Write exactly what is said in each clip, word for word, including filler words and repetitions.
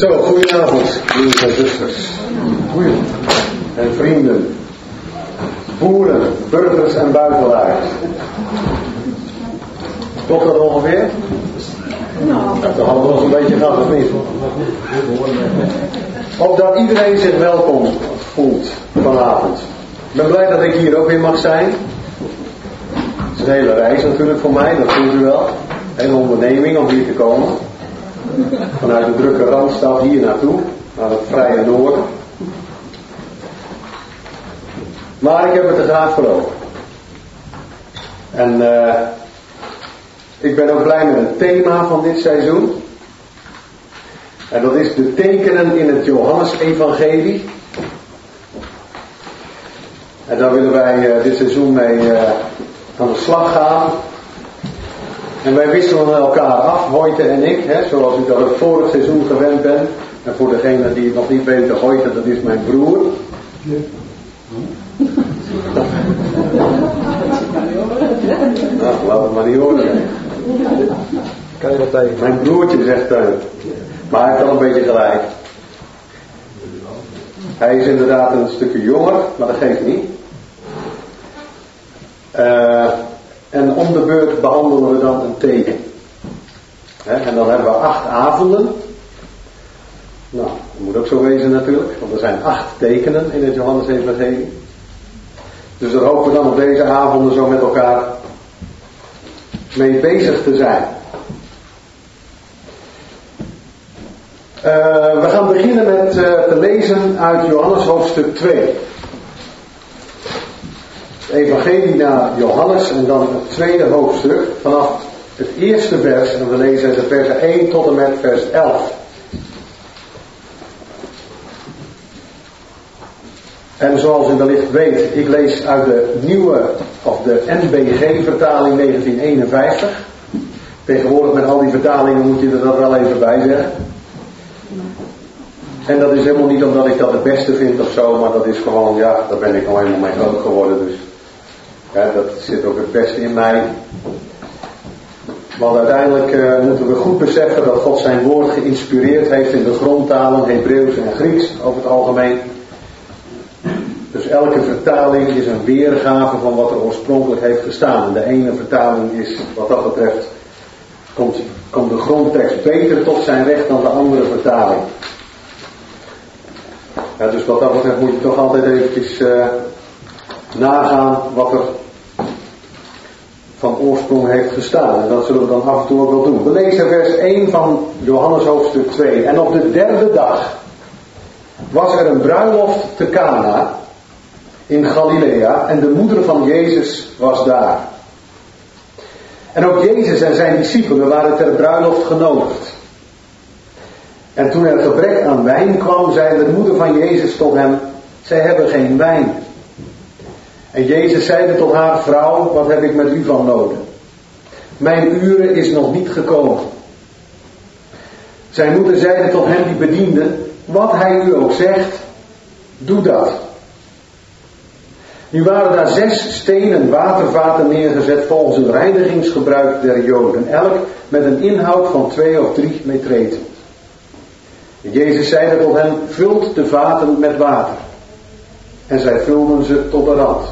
Zo, goedenavond, broers en zusters. Goeie. En vrienden. Boeren, burgers en buitenlaars. Klopt dat ongeveer? Nou, dat hadden we nog een beetje gehad, of niet? Opdat iedereen zich welkom voelt vanavond. Ik ben blij dat ik hier ook weer mag zijn. Het is een hele reis natuurlijk voor mij, dat voelt u wel. Een hele onderneming om hier te komen. Vanuit de drukke Randstad hier naartoe, naar het vrije noorden. Maar ik heb het er graag voor over. En uh, ik ben ook blij met het thema van dit seizoen. En dat is de tekenen in het Johannes-evangelie. En daar willen wij uh, dit seizoen mee uh, aan de slag gaan. En wij wisselen elkaar af, Hoyte en ik, hè, zoals u dat het vorig seizoen gewend bent. En voor degenen die het nog niet weten, Hoyte, dat is mijn broer. Ja. Nou, laat het maar niet horen. Kan je wat tegen? Mijn broertje zegt uh, maar hij heeft wel een beetje gelijk. Hij is inderdaad een stukje jonger, maar dat geeft niet. Uh, en om de beurt behandelen we dan een teken. He, en dan hebben we acht avonden. Nou, dat moet ook zo wezen natuurlijk, want er zijn acht tekenen in het Johannes-evangelie. Dus daar hopen we dan op deze avonden zo met elkaar mee bezig te zijn. Uh, we gaan beginnen met uh, te lezen uit Johannes hoofdstuk twee. Het evangelie naar Johannes en dan het tweede hoofdstuk vanaf het eerste vers. En we lezen de versen één tot en met vers elf. En zoals u wellicht weet, ik lees uit de nieuwe, of de N B G-vertaling negentien eenenvijftig. Tegenwoordig met al die vertalingen moet je er dat wel even bij zeggen. En dat is helemaal niet omdat ik dat het beste vind of zo, maar dat is gewoon, ja, daar ben ik nou helemaal mee groot geworden. Dus ja, dat zit ook het beste in mij. Want uiteindelijk uh, moeten we goed beseffen dat God zijn woord geïnspireerd heeft in de grondtalen, Hebreeuws en Grieks over het algemeen. Dus elke vertaling is een weergave van wat er oorspronkelijk heeft gestaan. En de ene vertaling is, wat dat betreft, komt, komt de grondtekst beter tot zijn recht dan de andere vertaling. Ja, dus wat dat betreft moet je toch altijd eventjes uh, nagaan wat er van oorsprong heeft gestaan. En dat zullen we dan af en toe ook wel doen. We lezen vers één van Johannes hoofdstuk twee. En op de derde dag was er een bruiloft te Cana in Galilea en de moeder van Jezus was daar. En ook Jezus en zijn discipelen waren ter bruiloft genodigd. En toen er gebrek aan wijn kwam, zei de moeder van Jezus tot hem: zij hebben geen wijn. En Jezus zeide tot haar: vrouw, wat heb ik met u van noden? Mijn uren is nog niet gekomen. Zijn moeder zeide tot hem die bediende: wat hij u ook zegt, doe dat. Nu waren daar zes stenen watervaten neergezet volgens het reinigingsgebruik der Joden, elk met een inhoud van twee of drie metreten. Jezus zeide tot hen: vult de vaten met water. En zij vulden ze tot de rand.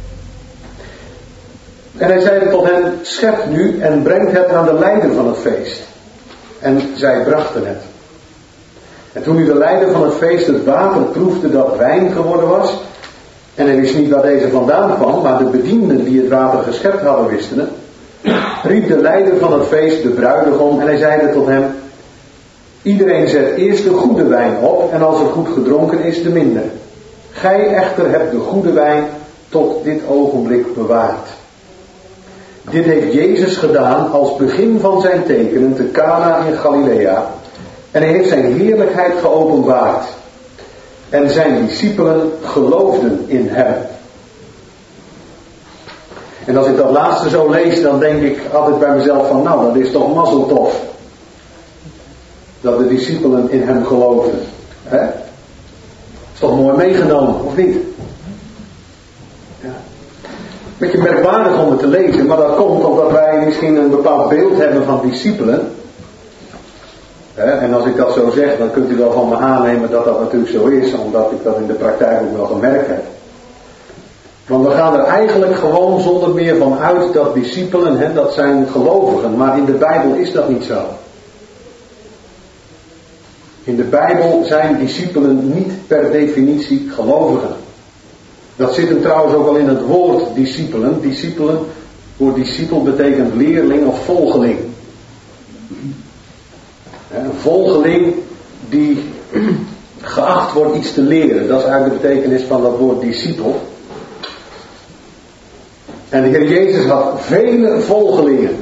En hij zeide tot hen: schept nu en brengt het aan de leider van het feest. En zij brachten het. En toen nu de leider van het feest het water proefde dat wijn geworden was, en hij wist niet waar deze vandaan kwam, maar de bedienden die het water geschept hadden wisten het, riep de leider van het feest de bruidegom en hij zeide tot hem: iedereen zet eerst de goede wijn op en als er goed gedronken is de minder. Gij echter hebt de goede wijn tot dit ogenblik bewaard. Dit heeft Jezus gedaan als begin van zijn tekenen te Cana in Galilea. En hij heeft zijn heerlijkheid geopenbaard. En zijn discipelen geloofden in hem. En als ik dat laatste zo lees, dan denk ik altijd bij mezelf van, nou, dat is toch mazzeltof. Dat de discipelen in hem geloofden. Hè? Is toch mooi meegenomen, of niet? Ja. Beetje merkwaardig om het te lezen, maar dat komt omdat wij misschien een bepaald beeld hebben van discipelen. En als ik dat zo zeg, dan kunt u wel van me aannemen dat dat natuurlijk zo is, omdat ik dat in de praktijk ook wel gemerkt heb. Want we gaan er eigenlijk gewoon zonder meer van uit dat discipelen, hè, dat zijn gelovigen, maar in de Bijbel is dat niet zo. In de Bijbel zijn discipelen niet per definitie gelovigen. Dat zit hem trouwens ook al in het woord discipelen. Discipelen, woord discipel betekent leerling of volgeling. Een volgeling die geacht wordt iets te leren. Dat is eigenlijk de betekenis van dat woord discipel. En de Heer Jezus had vele volgelingen.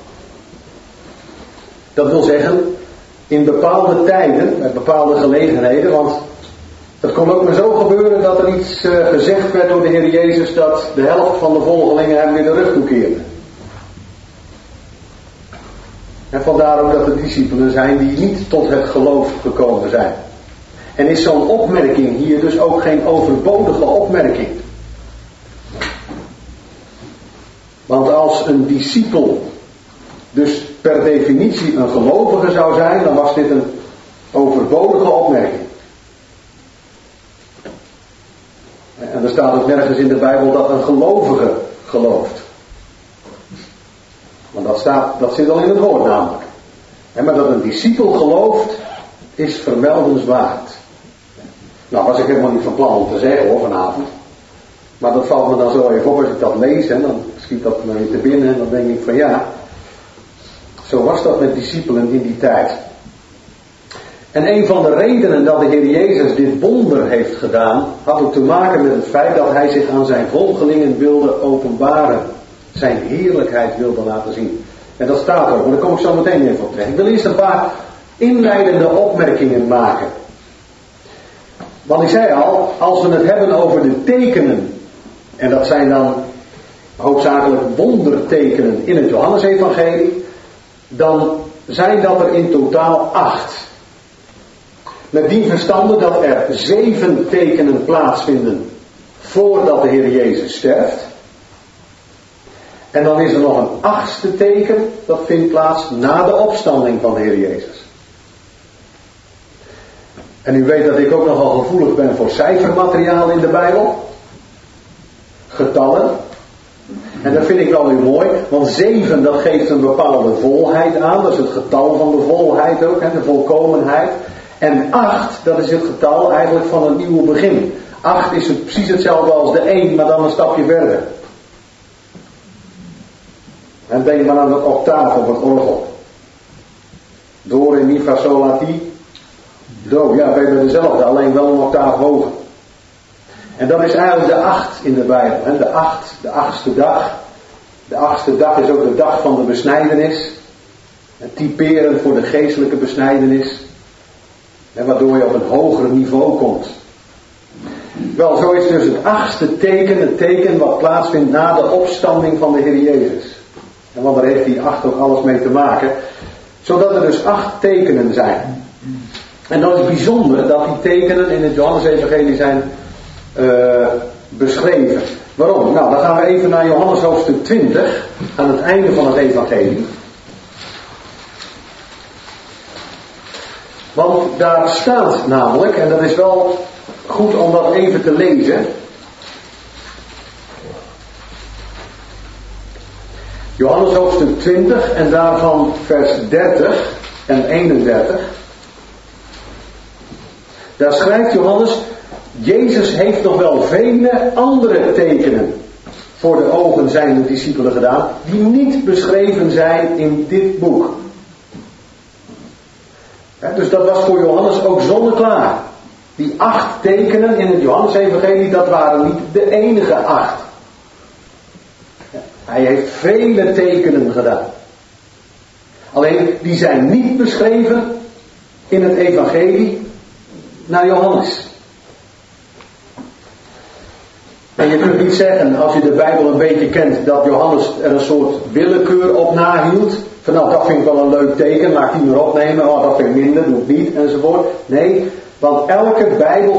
Dat wil zeggen, in bepaalde tijden, met bepaalde gelegenheden, want het kon ook maar zo gebeuren dat er iets uh, gezegd werd door de Heer Jezus dat de helft van de volgelingen hem weer de rug toekeerde. En vandaar ook dat er discipelen zijn die niet tot het geloof gekomen zijn. En is zo'n opmerking hier dus ook geen overbodige opmerking. Want als een discipel dus per definitie een gelovige zou zijn, dan was dit een overbodige opmerking. En er staat ook nergens in de Bijbel dat een gelovige gelooft. Want dat, staat, dat zit al in het woord namelijk. En maar dat een discipel gelooft, is vermeldenswaard. Nou was ik helemaal niet van plan om te zeggen hoor vanavond. Maar dat valt me dan zo even op als ik dat lees. En dan schiet dat me weer te binnen. En dan denk ik van ja. Zo was dat met discipelen in die tijd. En een van de redenen dat de Heer Jezus dit wonder heeft gedaan, had ook te maken met het feit dat hij zich aan zijn volgelingen wilde openbaren. Zijn heerlijkheid wilde laten zien. En dat staat ook, maar daar kom ik zo meteen even op terug. Ik wil eerst een paar inleidende opmerkingen maken. Want ik zei al, als we het hebben over de tekenen, en dat zijn dan hoofdzakelijk wondertekenen in het Johannesevangelie, dan zijn dat er in totaal acht. Met die verstande dat er zeven tekenen plaatsvinden voordat de Heer Jezus sterft. En dan is er nog een achtste teken, dat vindt plaats na de opstanding van de Heer Jezus. En u weet dat ik ook nogal gevoelig ben voor cijfermateriaal in de Bijbel. Getallen. En dat vind ik wel weer mooi, want zeven dat geeft een bepaalde volheid aan. Dat is het getal van de volheid ook, hè, de volkomenheid. En acht, dat is het getal eigenlijk van een nieuw begin. Acht is het precies hetzelfde als de één, maar dan een stapje verder. En denk maar aan de octaaf op het orgel. Do, re, mi, fa, sol, la, ti, do. Ja, we hebben dezelfde, alleen wel een octaaf hoger. En dat is eigenlijk de acht in de Bijbel. Hè? De acht, de achtste dag. De achtste dag is ook de dag van de besnijdenis. En typerend voor de geestelijke besnijdenis. En waardoor je op een hoger niveau komt. Wel, zo is dus het achtste teken, het teken wat plaatsvindt na de opstanding van de Heer Jezus. En want daar heeft die acht ook alles mee te maken. Zodat er dus acht tekenen zijn. En dat is bijzonder dat die tekenen in het Johannesevangelie zijn uh, beschreven. Waarom? Nou, dan gaan we even naar Johannes hoofdstuk twintig. Aan het einde van het evangelie. Want daar staat namelijk, en dat is wel goed om dat even te lezen. Johannes hoofdstuk twintig en daarvan vers dertig en eenendertig. Daar schrijft Johannes, Jezus heeft nog wel vele andere tekenen voor de ogen zijnde discipelen gedaan, die niet beschreven zijn in dit boek. Ja, dus dat was voor Johannes ook zonneklaar. Die acht tekenen in het Johannesevangelie, dat waren niet de enige acht. Ja, hij heeft vele tekenen gedaan. Alleen, die zijn niet beschreven in het evangelie naar Johannes. En je kunt niet zeggen, als je de Bijbel een beetje kent, dat Johannes er een soort willekeur op nahield. Van nou, dat vind ik wel een leuk teken, laat ik die maar opnemen. Oh, dat vind ik minder, doe ik niet, enzovoort. Nee, want elke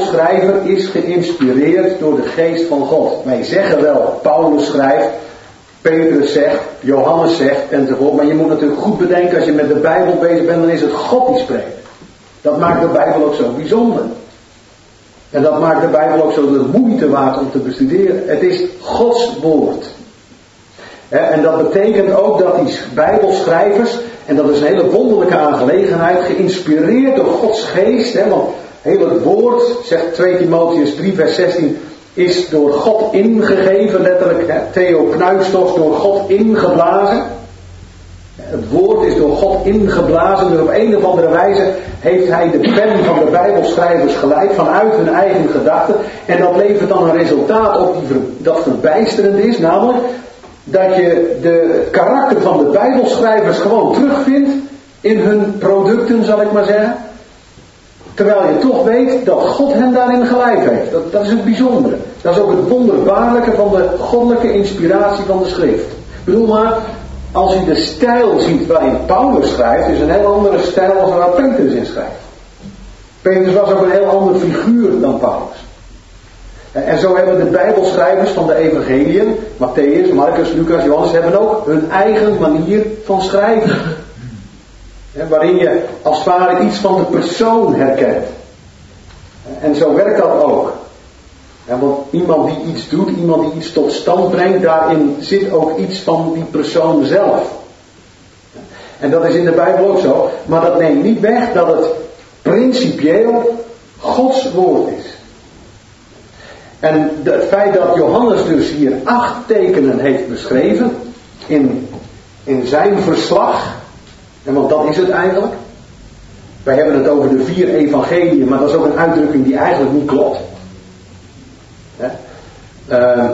Bijbelschrijver is geïnspireerd door de geest van God. Wij zeggen wel, Paulus schrijft, Petrus zegt, Johannes zegt enzovoort. Maar je moet natuurlijk goed bedenken, als je met de Bijbel bezig bent, dan is het God die spreekt. Dat maakt de Bijbel ook zo bijzonder. En dat maakt de Bijbel ook zo de moeite waard om te bestuderen. Het is Gods woord. En dat betekent ook dat die Bijbelschrijvers, en dat is een hele wonderlijke aangelegenheid, geïnspireerd door Gods geest, hè, want heel het woord, zegt twee Timotheüs drie vers zestien, is door God ingegeven, letterlijk, hè, theopneustos, door God ingeblazen. Het woord is door God ingeblazen, dus op een of andere wijze heeft hij de pen van de Bijbelschrijvers geleid vanuit hun eigen gedachten. En dat levert dan een resultaat op die, dat verbijsterend is, namelijk dat je de karakter van de Bijbelschrijvers gewoon terugvindt in hun producten, zal ik maar zeggen. Terwijl je toch weet dat God hen daarin geleid heeft. Dat, dat is het bijzondere. Dat is ook het wonderbaarlijke van de goddelijke inspiratie van de schrift. Ik bedoel maar, als je de stijl ziet waarin Paulus schrijft, is een heel andere stijl als waar Petrus in schrijft. Petrus was ook een heel ander figuur dan Paulus. En zo hebben de Bijbelschrijvers van de evangeliën, Matthäus, Marcus, Lucas, Johannes, hebben ook hun eigen manier van schrijven. Waarin je als het ware iets van de persoon herkent. En zo werkt dat ook. Want iemand die iets doet, iemand die iets tot stand brengt, daarin zit ook iets van die persoon zelf. En dat is in de Bijbel ook zo. Maar dat neemt niet weg dat het principieel Gods woord is. En het feit dat Johannes dus hier acht tekenen heeft beschreven in, in zijn verslag, en want dat is het eigenlijk. Wij hebben het over de vier evangeliën, maar dat is ook een uitdrukking die eigenlijk niet klopt. Uh,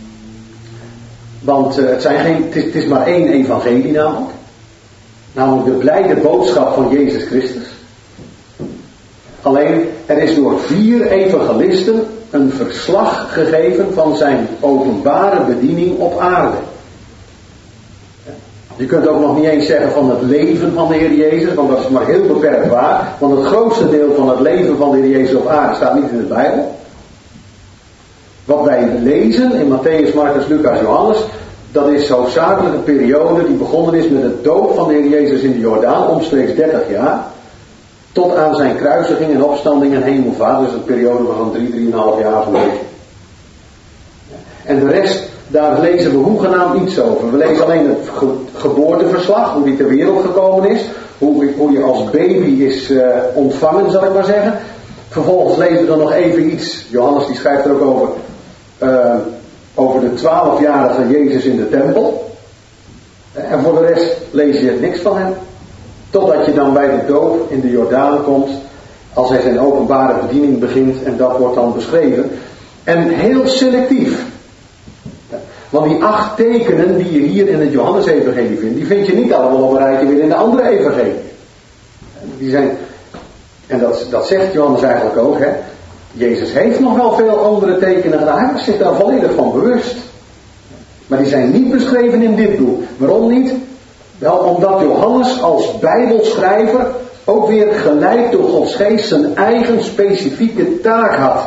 want uh, het, zijn geen, het, is, het is maar één evangelie namelijk. Namelijk de blijde boodschap van Jezus Christus. Alleen, er is door vier evangelisten een verslag gegeven van zijn openbare bediening op aarde. Je kunt ook nog niet eens zeggen van het leven van de Heer Jezus, want dat is maar heel beperkt waar. Want het grootste deel van het leven van de Heer Jezus op aarde staat niet in de Bijbel. Wat wij lezen in Matthäus, Marcus, Lucas, Johannes, dat is hoofdzakelijk een periode die begonnen is met het doop van de Heer Jezus in de Jordaan, omstreeks dertig jaar. Tot aan zijn kruisiging en opstanding en hemelvaart. Dus een periode van zo'n drie, drieënhalf jaar zo'n beetje. En de rest, daar lezen we hoegenaamd niets over. We lezen alleen het ge- geboorteverslag, hoe die ter wereld gekomen is. Hoe, hoe je als baby is uh, ontvangen, zal ik maar zeggen. Vervolgens lezen we dan nog even iets. Johannes die schrijft er ook over. Uh, over de twaalfjarige Jezus in de tempel. En voor de rest lees je niks van hem. Totdat je dan bij de doop in de Jordaan komt. Als hij zijn openbare bediening begint. En dat wordt dan beschreven. En heel selectief. Want die acht tekenen die je hier in het Johannes-evangelie vindt. Die vind je niet allemaal op een rijtje weer in de andere evangelie. Die zijn... En dat, dat zegt Johannes eigenlijk ook. Hè? Jezus heeft nog wel veel andere tekenen gedaan. Hij was zich daar volledig van bewust. Maar die zijn niet beschreven in dit boek. Waarom niet? Wel omdat Johannes als Bijbelschrijver ook weer geleid door Gods geest zijn eigen specifieke taak had.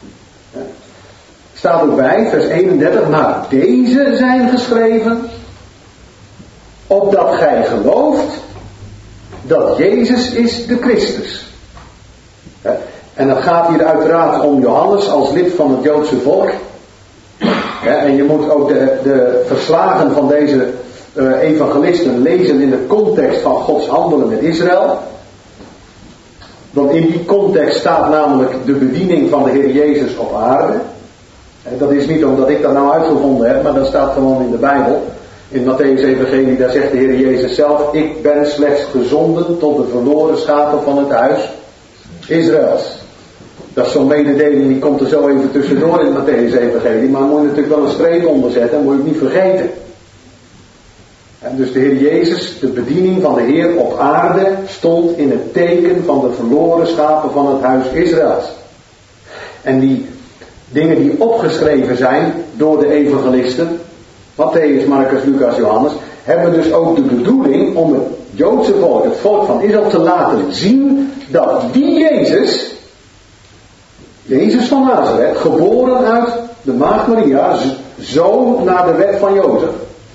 Staat erbij, vers eenendertig, maar deze zijn geschreven opdat gij gelooft dat Jezus is de Christus. En dat gaat hier uiteraard om Johannes als lid van het Joodse volk. En je moet ook de, de verslagen van deze uh, evangelisten lezen in de context van Gods handelen met Israël. Want in die context staat namelijk de bediening van de Heer Jezus op aarde. Dat is niet omdat ik dat nou uitgevonden heb, maar dat staat gewoon in de Bijbel. In Matthäus Evangelie, daar zegt de Heer Jezus zelf: ik ben slechts gezonden tot de verloren schapen van het huis Israëls. Dat is zo'n mededeling, die komt er zo even tussendoor in het Matthäus Evangelie, maar moet je natuurlijk wel een streep onder zetten, moet je het niet vergeten. En dus de Heer Jezus, de bediening van de Heer op aarde, stond in het teken van de verloren schapen van het huis Israëls. En die dingen die opgeschreven zijn door de evangelisten, Matthäus, Marcus, Lucas, Johannes, hebben dus ook de bedoeling om het Joodse volk, het volk van Israël, te laten zien dat die Jezus, Jezus van Nazareth, geboren uit de maagd Maria, zoon naar de wet van Jozef,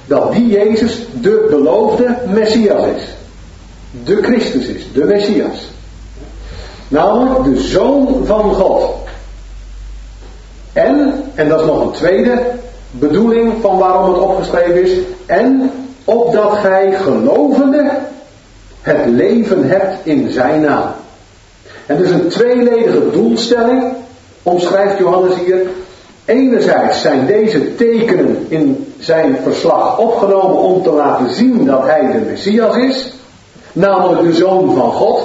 dat die Jezus de beloofde Messias is. De Christus is, de Messias. Namelijk de Zoon van God. En, en dat is nog een tweede bedoeling van waarom het opgeschreven is. En opdat gij gelovende het leven hebt in zijn naam. En dus een tweeledige doelstelling omschrijft Johannes hier. Enerzijds zijn deze tekenen in zijn verslag opgenomen om te laten zien dat hij de Messias is. Namelijk de Zoon van God.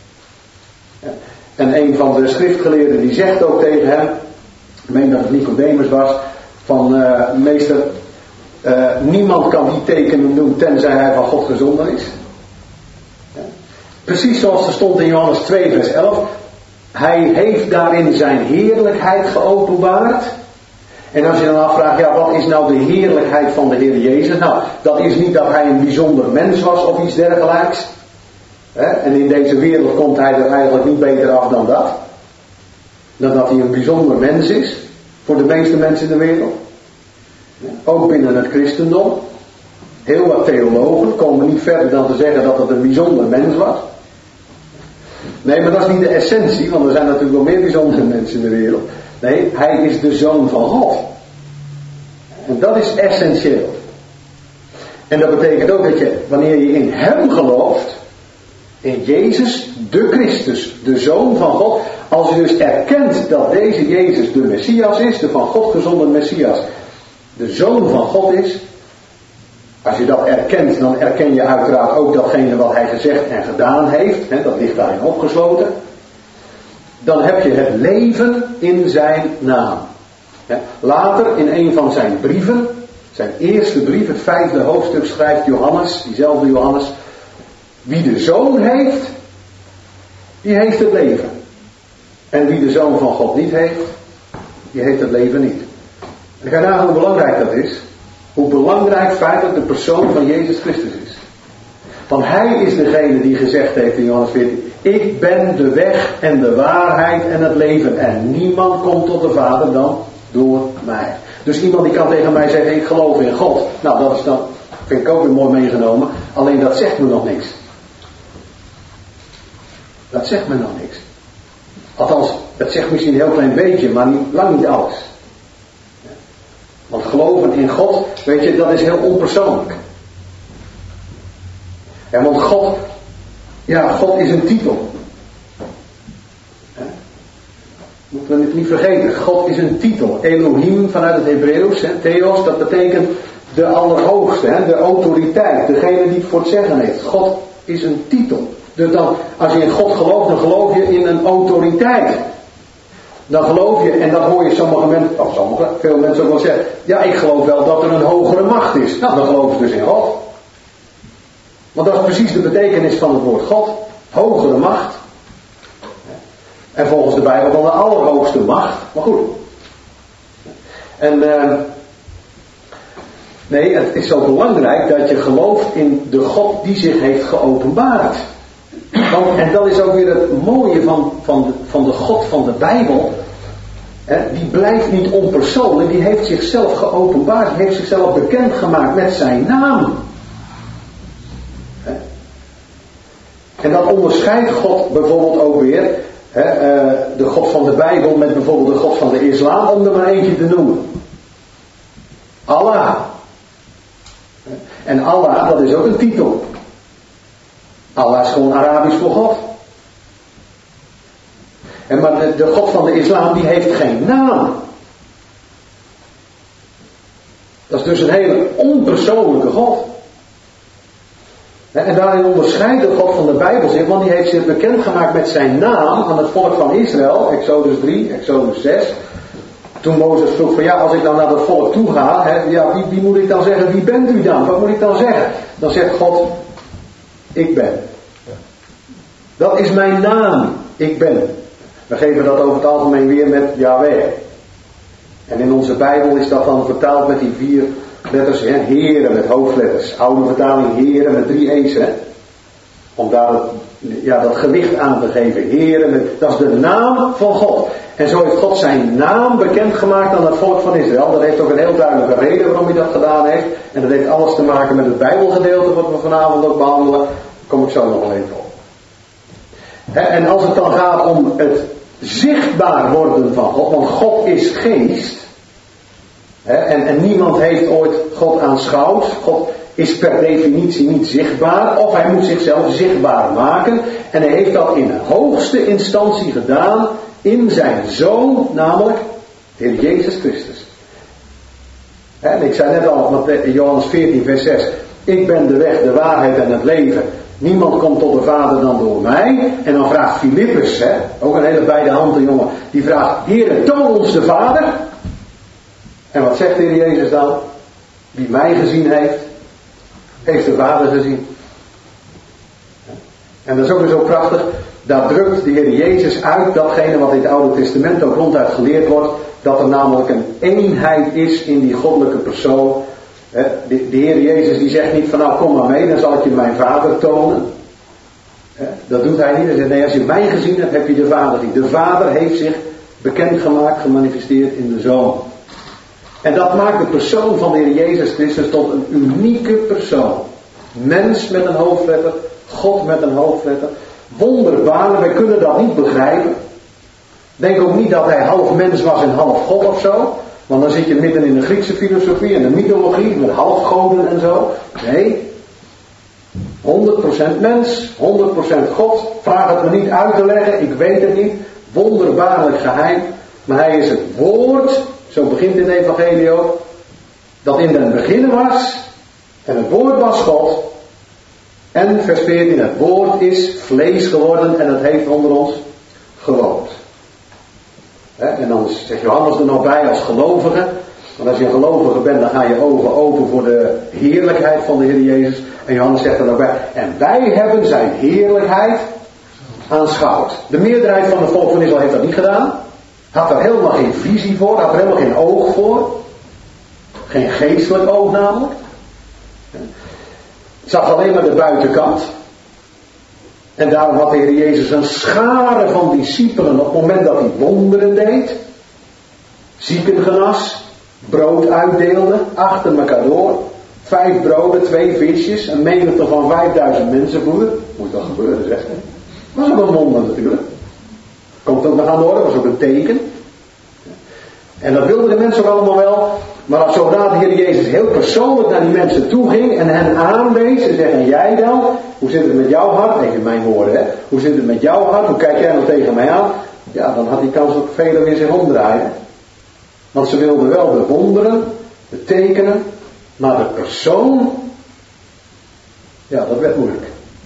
En een van de schriftgeleerden die zegt ook tegen hem, ik meen dat het Nicodemus was, van uh, meester, uh, niemand kan die tekenen doen tenzij hij van God gezonden is. Ja. Precies zoals er stond in Johannes twee vers elf. Hij heeft daarin zijn heerlijkheid geopenbaard. En als je dan afvraagt, ja, wat is nou de heerlijkheid van de Heer Jezus? Nou, dat is niet dat hij een bijzonder mens was of iets dergelijks. He, en in deze wereld komt hij er eigenlijk niet beter af dan dat. Dan dat hij een bijzonder mens is. Voor de meeste mensen in de wereld. Ook binnen het christendom. Heel wat theologen komen niet verder dan te zeggen dat het een bijzonder mens was. Nee, maar dat is niet de essentie, want er zijn natuurlijk wel meer bijzondere mensen in de wereld. Nee, hij is de Zoon van God. En dat is essentieel. En dat betekent ook dat je, wanneer je in hem gelooft, in Jezus, de Christus, de Zoon van God, als je dus erkent dat deze Jezus de Messias is, de van God gezonden Messias, de Zoon van God is, als je dat erkent, dan erken je uiteraard ook datgene wat hij gezegd en gedaan heeft, hè, dat ligt daarin opgesloten. Dan heb je het leven in zijn naam. Later in een van zijn brieven, zijn eerste brief, het vijfde hoofdstuk, schrijft Johannes, diezelfde Johannes, wie de Zoon heeft, die heeft het leven. En wie de Zoon van God niet heeft, die heeft het leven niet. En ga nagaan hoe belangrijk dat is. Hoe belangrijk feitelijk de persoon van Jezus Christus is. Want hij is degene die gezegd heeft in Johannes veertien, ik ben de weg en de waarheid en het leven. En niemand komt tot de Vader dan door mij. Dus iemand die kan tegen mij zeggen, ik geloof in God. Nou, dat is dan, vind ik ook weer mooi meegenomen. Alleen dat zegt me nog niks. Dat zegt me nog niks. Althans, het zegt misschien een heel klein beetje, maar niet, lang niet alles. Want geloven in God, weet je, dat is heel onpersoonlijk. Ja, want God, ja, God is een titel. Ja. Moeten we het niet vergeten. God is een titel. Elohim vanuit het Hebreeuws, hè, Theos, dat betekent de Allerhoogste, hè, de autoriteit, degene die het voor het zeggen heeft. God is een titel. Dus dan, als je in God gelooft, dan geloof je in een autoriteit. Dan geloof je, en dat hoor je sommige mensen, of sommige, veel mensen ook wel zeggen, ja, ik geloof wel dat er een hogere macht is. Nou, dan geloven ze dus in God. Want dat is precies de betekenis van het woord God. Hogere macht. En volgens de Bijbel dan de allerhoogste macht. Maar goed. En uh, nee, het is zo belangrijk dat je gelooft in de God die zich heeft geopenbaard. Want, en dat is ook weer het mooie van, van, de, van de God van de Bijbel. Hè, die blijft niet onpersoonlijk. Die heeft zichzelf geopenbaard. Die heeft zichzelf bekendgemaakt met zijn naam. Hè. En dat onderscheidt God bijvoorbeeld ook weer. Hè, uh, de God van de Bijbel met bijvoorbeeld de God van de islam. Om er maar eentje te noemen. Allah. En Allah, dat is ook een titel. Allah is gewoon Arabisch voor God. En maar de, de God van de islam die heeft geen naam. Dat is dus een hele onpersoonlijke God. En daarin onderscheidt de God van de Bijbel zich, want die heeft zich bekendgemaakt met zijn naam aan het volk van Israël. Exodus drie, Exodus zes. Toen Mozes vroeg van ja, als ik dan naar dat volk toe ga, hè, ja, wie, wie moet ik dan zeggen, wie bent u dan? Wat moet ik dan zeggen? Dan zegt God, ik ben. Dat is mijn naam, ik ben. We geven dat over het algemeen weer met Yahweh. En in onze Bijbel is dat dan vertaald met die vier letters, hè, heren met hoofdletters. Oude vertaling heren met drie e's, hè. Om daar het, ja, dat gewicht aan te geven. Heren met, dat is de naam van God. En zo heeft God zijn naam bekendgemaakt aan het volk van Israël. Dat heeft ook een heel duidelijke reden waarom hij dat gedaan heeft. En dat heeft alles te maken met het Bijbelgedeelte wat we vanavond ook behandelen. Daar kom ik zo nog wel even op. En als het dan gaat om het zichtbaar worden van God. Want God is geest. En, en niemand heeft ooit God aanschouwd. God is per definitie niet zichtbaar. Of hij moet zichzelf zichtbaar maken. En hij heeft dat in de hoogste instantie gedaan. In zijn Zoon, namelijk de Heer Jezus Christus. En ik zei net al, in Johannes veertien vers zes. Ik ben de weg, de waarheid en het leven. Niemand komt tot de Vader dan door mij. En dan vraagt Filippus, hè, ook een hele beide handen jongen. Die vraagt, Heere, toon ons de Vader. En wat zegt de Heer Jezus dan? Wie mij gezien heeft, heeft de Vader gezien. En dat is ook weer zo prachtig. Daar drukt de Heer Jezus uit datgene wat in het Oude Testament ook ronduit geleerd wordt. Dat er namelijk een eenheid is in die goddelijke persoon. De, de Heer Jezus die zegt niet van nou kom maar mee, dan zal ik je mijn Vader tonen. Dat doet hij niet. Hij zegt nee, als je mij gezien hebt, heb je de Vader gezien. De Vader heeft zich bekendgemaakt, gemanifesteerd in de Zoon. En dat maakt de persoon van de Heer Jezus Christus tot een unieke persoon. Mens met een hoofdletter, God met een hoofdletter. Wonderbaarlijk, wij kunnen dat niet begrijpen. Denk ook niet dat hij half mens was en half God of zo. Want dan zit je midden in de Griekse filosofie en de mythologie met halfgoden en zo. Nee. honderd procent mens, honderd procent God. Vraag het me niet uit te leggen, ik weet het niet. Wonderbaarlijk geheim. Maar hij is het woord, zo begint het evangelie ook, dat in den beginnen was. En het woord was God. En vers veertien, het woord is vlees geworden en het heeft onder ons gewoond. He, en dan zegt Johannes er nog bij als gelovige. Want als je een gelovige bent, dan gaan je ogen open voor de heerlijkheid van de Heer Jezus. En Johannes zegt er nog bij. En wij hebben zijn heerlijkheid aanschouwd. De meerderheid van het volk van Israël heeft dat niet gedaan. Had er helemaal geen visie voor. Had er helemaal geen oog voor. Geen geestelijk oog namelijk. Zag alleen maar de buitenkant. En daarom had de Heer Jezus een schare van discipelen op het moment dat hij wonderen deed. Zieken genas, brood uitdeelde, achter elkaar door. Vijf broden, twee visjes, een menigte van vijfduizend mensen voeden. Moet dat gebeuren, zegt hij. Dat was ook een wonder natuurlijk. Komt ook nog aan de orde, was ook een teken. En dat wilden de mensen ook allemaal wel. Maar zodra de Heer Jezus heel persoonlijk naar die mensen toe ging en hen aanwees en zei, en jij dan? Hoe zit het met jouw hart? Even mijn woorden, hè? Hoe zit het met jouw hart? Hoe kijk jij nou tegen mij aan? Ja, dan had die kans ook velen weer zich omdraaien. Want ze wilden wel de wonderen, de tekenen, maar de persoon, ja, dat werd moeilijk.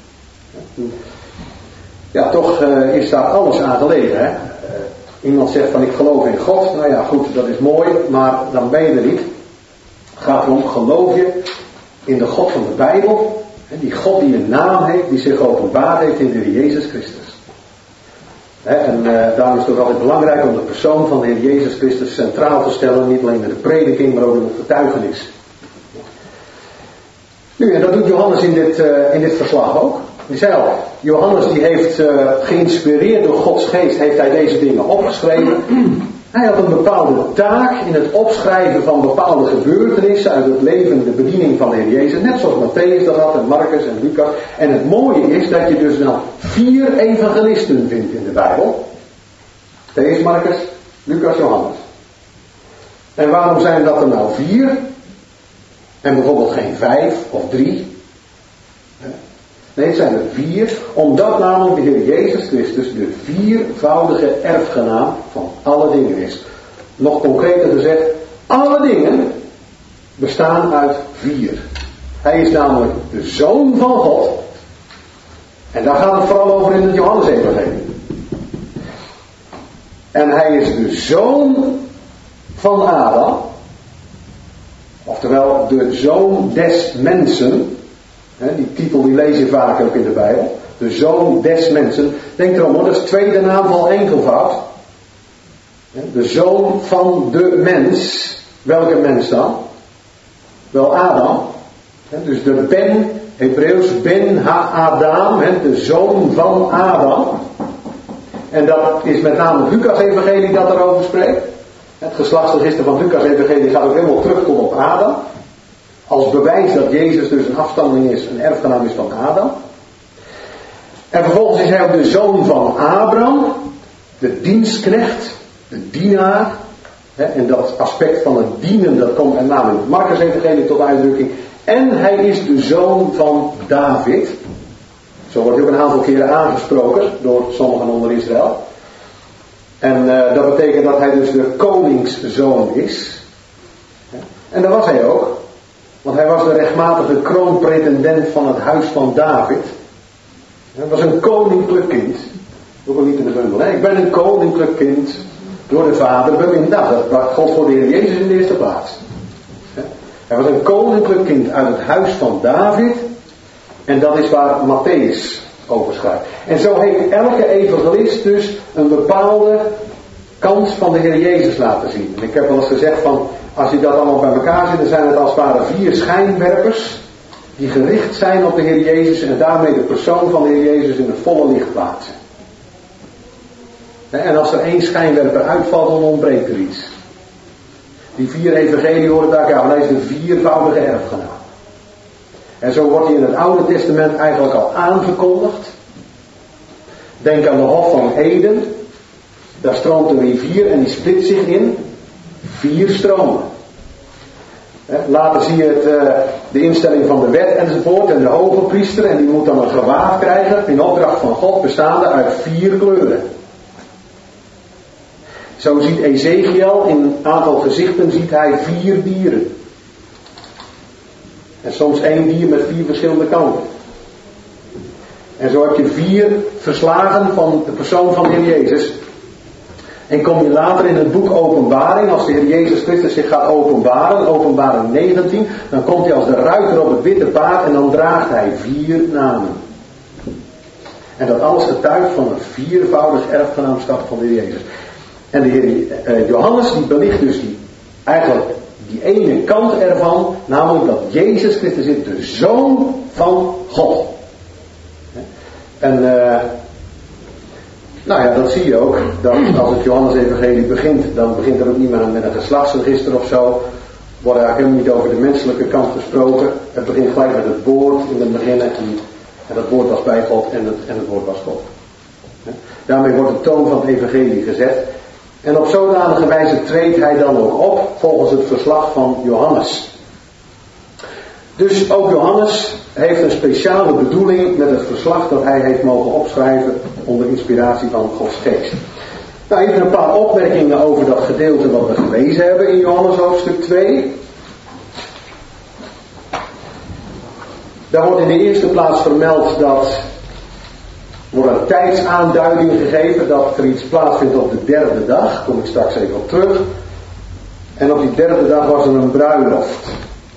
Ja, toch uh, is daar alles aan gelegen, hè? Iemand zegt van ik geloof in God. Nou ja, goed, dat is mooi, maar dan ben je er niet. Het gaat erom, geloof je in de God van de Bijbel. Die God die een naam heeft, die zich openbaard heeft in de Heer Jezus Christus. En uh, daarom is het ook altijd belangrijk om de persoon van de Heer Jezus Christus centraal te stellen. Niet alleen in de prediking, maar ook in de getuigenis. Nu, en dat doet Johannes in dit, uh, in dit verslag ook. Die zei al, Johannes die heeft uh, geïnspireerd door Gods geest, heeft hij deze dingen opgeschreven. Hij had een bepaalde taak in het opschrijven van bepaalde gebeurtenissen uit het leven, de bediening van de Heer Jezus. Net zoals Matthäus dat had en Marcus en Lucas. En het mooie is dat je dus dan vier evangelisten vindt in de Bijbel. Matthäus, Marcus, Lucas, Johannes. En waarom zijn dat er nou vier? En bijvoorbeeld geen vijf of drie? Nee, het zijn er vier, omdat namelijk de Heer Jezus Christus de viervoudige erfgenaam van alle dingen is. Nog concreter gezegd, alle dingen bestaan uit vier. Hij is namelijk de Zoon van God. En daar gaat het vooral over in het Johannes-evangelie. En hij is de Zoon van Adam. Oftewel, de Zoon des mensen. He, die titel die lees je vaak ook in de Bijbel. De Zoon des mensen. Denk erom hoor, dat is tweede naamval enkelvoud. De Zoon van de mens. Welke mens dan? Wel Adam. He, dus de Ben, Hebreeuws Ben ha-Adam. He, de Zoon van Adam. En dat is met name het Lucas-evangelie dat erover spreekt. Het geslachtsregister van het Lucas-evangelie gaat ook helemaal terug tot op Adam. Als bewijs dat Jezus dus een afstammeling is, een erfgenaam is van Adam. En vervolgens is hij ook de zoon van Abraham, de dienstknecht, de dienaar. En dat aspect van het dienen, dat komt met name in het Marcus-evangelie tot uitdrukking. En hij is de zoon van David. Zo wordt hij ook een aantal keren aangesproken door sommigen onder Israël. En uh, dat betekent dat hij dus de koningszoon is. En dat was hij ook. Want hij was de rechtmatige kroonpretendent van het huis van David. Hij was een koninklijk kind. Ook al niet in de bundel. Hè? Ik ben een koninklijk kind door de Vader bemind. Nou, dat bracht God voor de Heer Jezus in de eerste plaats. Hij was een koninklijk kind uit het huis van David. En dat is waar Matthäus over schrijft. En zo heeft elke evangelist dus een bepaalde kant van de Heer Jezus laten zien. En ik heb wel eens gezegd van, als je dat allemaal bij elkaar ziet, dan zijn het als het ware vier schijnwerpers die gericht zijn op de Heer Jezus en daarmee de persoon van de Heer Jezus in het volle licht plaatsen. En als er één schijnwerper uitvalt, dan ontbreekt er iets. Die vier evangelieën horen daar aan, hij is de viervoudige erfgenaam. En zo wordt hij in het Oude Testament eigenlijk al aangekondigd. Denk aan de Hof van Eden. Daar stroomt een rivier en die split zich in vier stromen. Later zie je het, de instelling van de wet enzovoort en de hoge priester. En die moet dan een gewaad krijgen in opdracht van God bestaande uit vier kleuren. Zo ziet Ezekiel in een aantal gezichten ziet hij vier dieren. En soms één dier met vier verschillende kanten. En zo heb je vier verslagen van de persoon van de Heer Jezus. En kom je later in het boek Openbaring, als de Heer Jezus Christus zich gaat openbaren, Openbaring negentien, dan komt hij als de ruiter op het witte paard en dan draagt hij vier namen. En dat alles getuigt van een viervoudig erfgenaamschap van de Heer Jezus. En de Heer eh, Johannes die belicht dus die, eigenlijk die ene kant ervan, namelijk dat Jezus Christus is de Zoon van God. En uh, nou ja, dat zie je ook, dat als het Johannes-evangelie begint, dan begint er ook niet meer met een geslachtsregister of zo. Wordt eigenlijk helemaal niet over de menselijke kant gesproken. Het begint gelijk met het woord in het begin en, en dat woord was bij God en het, en het woord was God. Daarmee wordt de toon van het evangelie gezet. En op zodanige wijze treedt hij dan ook op, volgens het verslag van Johannes. Dus ook Johannes heeft een speciale bedoeling met het verslag dat hij heeft mogen opschrijven onder inspiratie van Gods geest. Nou, even een paar opmerkingen over dat gedeelte wat we gelezen hebben in Johannes hoofdstuk twee. Daar wordt in de eerste plaats vermeld dat er wordt een tijdsaanduiding gegeven dat er iets plaatsvindt op de derde dag. Daar kom ik straks even op terug. En op die derde dag was er een bruiloft.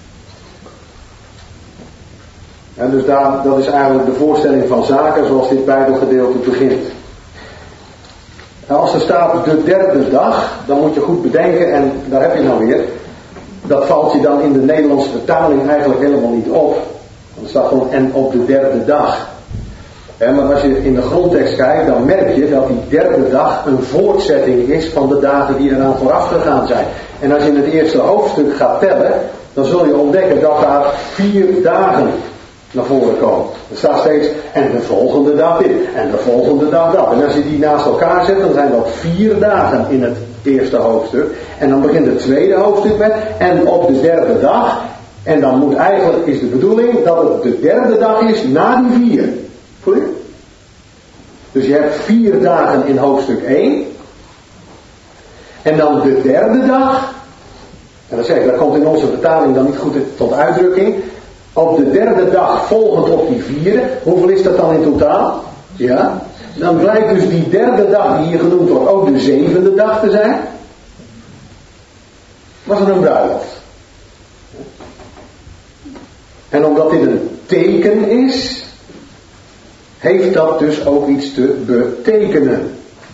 En dus daar, dat is eigenlijk de voorstelling van zaken zoals dit Bijbelgedeelte begint. En als er staat de derde dag, dan moet je goed bedenken, en daar heb je nou weer, dat valt je dan in de Nederlandse vertaling eigenlijk helemaal niet op. Want er staat gewoon en op de derde dag. Ja, maar als je in de grondtekst kijkt, dan merk je dat die derde dag een voortzetting is van de dagen die eraan vooraf gegaan zijn. En als je in het eerste hoofdstuk gaat tellen, dan zul je ontdekken dat daar vier dagen naar voren komen. Er staat steeds, en de volgende dag dit, en de volgende dag dat. En als je die naast elkaar zet, dan zijn dat vier dagen in het eerste hoofdstuk. En dan begint het tweede hoofdstuk met, en op de derde dag. En dan moet eigenlijk, is de bedoeling, dat het de derde dag is na die vier. Voel je? Dus je hebt vier dagen in hoofdstuk één. En dan de derde dag. En dat zeg ik, dat komt in onze vertaling dan niet goed tot uitdrukking. Op de derde dag volgend op die vierde. Hoeveel is dat dan in totaal? Ja. Dan blijkt dus die derde dag die hier genoemd wordt ook de zevende dag te zijn. Was er een bruiloft. En omdat dit een teken is, heeft dat dus ook iets te betekenen.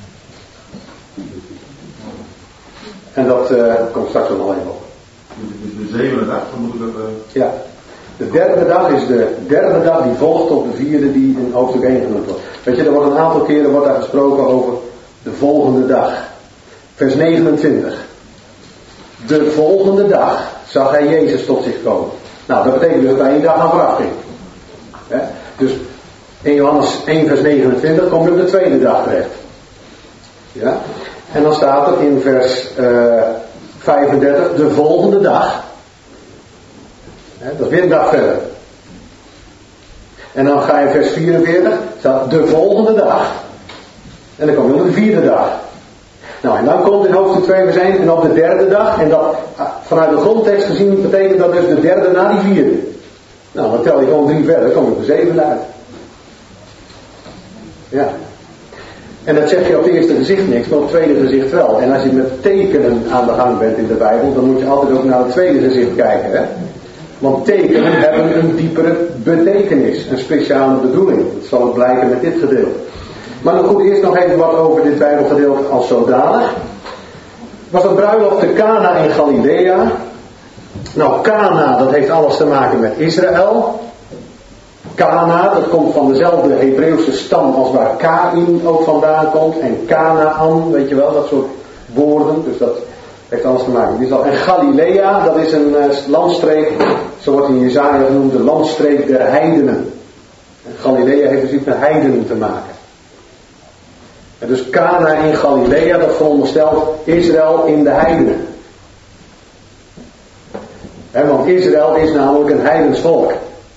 En dat uh, komt straks nog even op. De zevende dag, dan moet ik dat... Uh... Ja. De derde dag is de derde dag die volgt op de vierde die in hoofdstuk één genoemd wordt. Weet je, er wordt een aantal keren wordt daar gesproken over De volgende dag. Vers negenentwintig. De volgende dag zag hij Jezus tot zich komen. Nou, dat betekent dus dat hij één dag aan vooraf ging. He? Dus in Johannes één vers negenentwintig kom je op de tweede dag terecht. Ja? En dan staat er in vers uh, vijfendertig de volgende dag. He? Dat is weer een dag verder. En dan ga je vers vierenveertig, staat de volgende dag. En dan kom je op de vierde dag. Nou, en dan komt in hoofdstuk twee vers één en op de derde dag. En dat, vanuit de grondtekst gezien betekent dat dus de derde na die vierde. Nou, dan tel je gewoon drie verder, dan kom je op de zevende uit. Ja. En dat zeg je op het eerste gezicht niks, maar op het tweede gezicht wel. En als je met tekenen aan de gang bent in de Bijbel, dan moet je altijd ook naar het tweede gezicht kijken. Hè? Want tekenen hebben een diepere betekenis, een speciale bedoeling. Dat zal ook blijken met dit gedeelte. Maar dan goed, eerst nog even wat over dit Bijbelgedeelte als zodanig. Was een bruiloft te Cana in Galilea. Nou, Cana, dat heeft alles te maken met Israël. Cana, dat komt van dezelfde Hebreeuwse stam als waar Kain ook vandaan komt. En Canaan, weet je wel, dat soort woorden. Dus dat heeft alles te maken met Israël. En Galilea, dat is een uh, landstreek, zo wordt in Jesaja genoemd, de landstreek der heidenen. En Galilea heeft dus iets met heidenen te maken. En dus Cana in Galilea, dat veronderstelt Israël in de heidenen. He, want Israël is namelijk een heidens volk.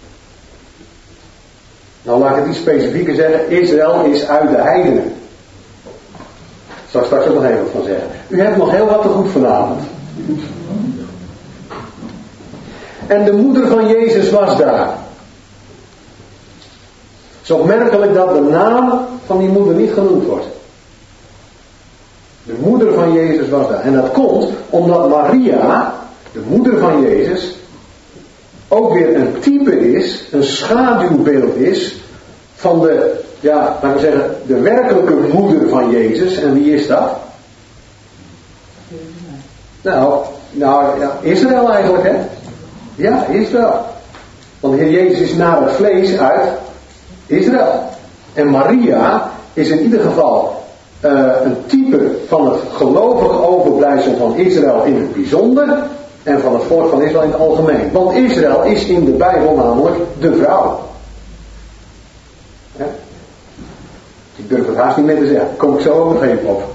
Nou, laat ik het iets specifieker zeggen. Israël is uit de heidenen. Ik zal straks ook nog even wat van zeggen. U hebt nog heel wat te goed vanavond. En de moeder van Jezus was daar. Het is opmerkelijk dat de naam van die moeder niet genoemd wordt. De moeder van Jezus was daar. En dat komt omdat Maria, de moeder van Jezus, ook weer een type is, een schaduwbeeld is van de, ja, laten we zeggen, de werkelijke moeder van Jezus. En wie is dat? Nou, nou ja, Israël eigenlijk, hè? Ja, Israël. Want de Heer Jezus is naar het vlees uit Israël. En Maria is in ieder geval uh, een type van het gelovige overblijfsel van Israël in het bijzonder. En van het volk van Israël in het algemeen. Want Israël is in de Bijbel namelijk de vrouw. Ja? Ik durf het haast niet meer te zeggen. Daar kom ik zo ook nog even op.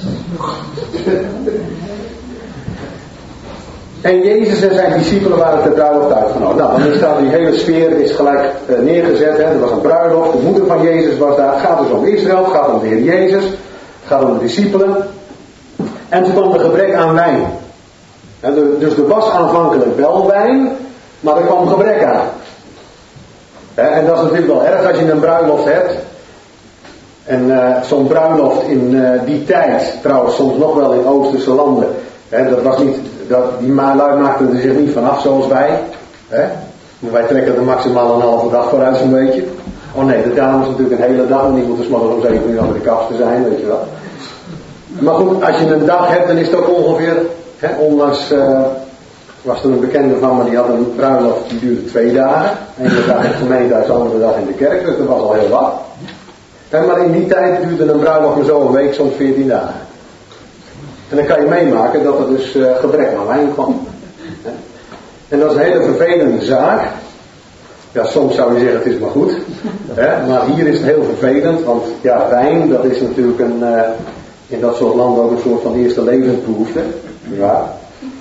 En Jezus en zijn discipelen waren ter bruiloft uitgenodigd. Nou, dan staat die hele sfeer is gelijk uh, neergezet. Hè. Er was een bruiloft. De moeder van Jezus was daar. Het gaat dus om Israël. Het gaat om de Heer Jezus. Het gaat om de discipelen. En toen kwam er gebrek aan wijn. Ja, dus er was aanvankelijk wel wijn, maar er kwam gebrek aan. Ja, en dat is natuurlijk wel erg als je een bruiloft hebt. En uh, zo'n bruiloft in uh, die tijd, trouwens soms nog wel in Oosterse landen. Hè, dat was niet, dat, die lui maakten er zich niet vanaf zoals wij. Hè? Maar wij trekken er maximaal een halve dag vooruit zo'n beetje. Oh nee, de dames natuurlijk een hele dag, want die moeten smakken om zeven uur aan de kast te zijn, weet je wel. Maar goed, als je een dag hebt, dan is het ook ongeveer... He, onlangs uh, was er een bekende van me, die had een bruiloft die duurde twee dagen. Eén dag in het gemeentehuis, de andere dag in de kerk, dus dat was al heel wat. He, maar in die tijd duurde een bruiloft maar zo een week, soms veertien dagen. En dan kan je meemaken dat er dus uh, gebrek aan wijn kwam. He. En dat is een hele vervelende zaak. Ja, soms zou je zeggen het is maar goed. He, maar hier is het heel vervelend, want ja, wijn, dat is natuurlijk een... Uh, in dat soort landen ook een soort van eerste levensbehoefte. Ja.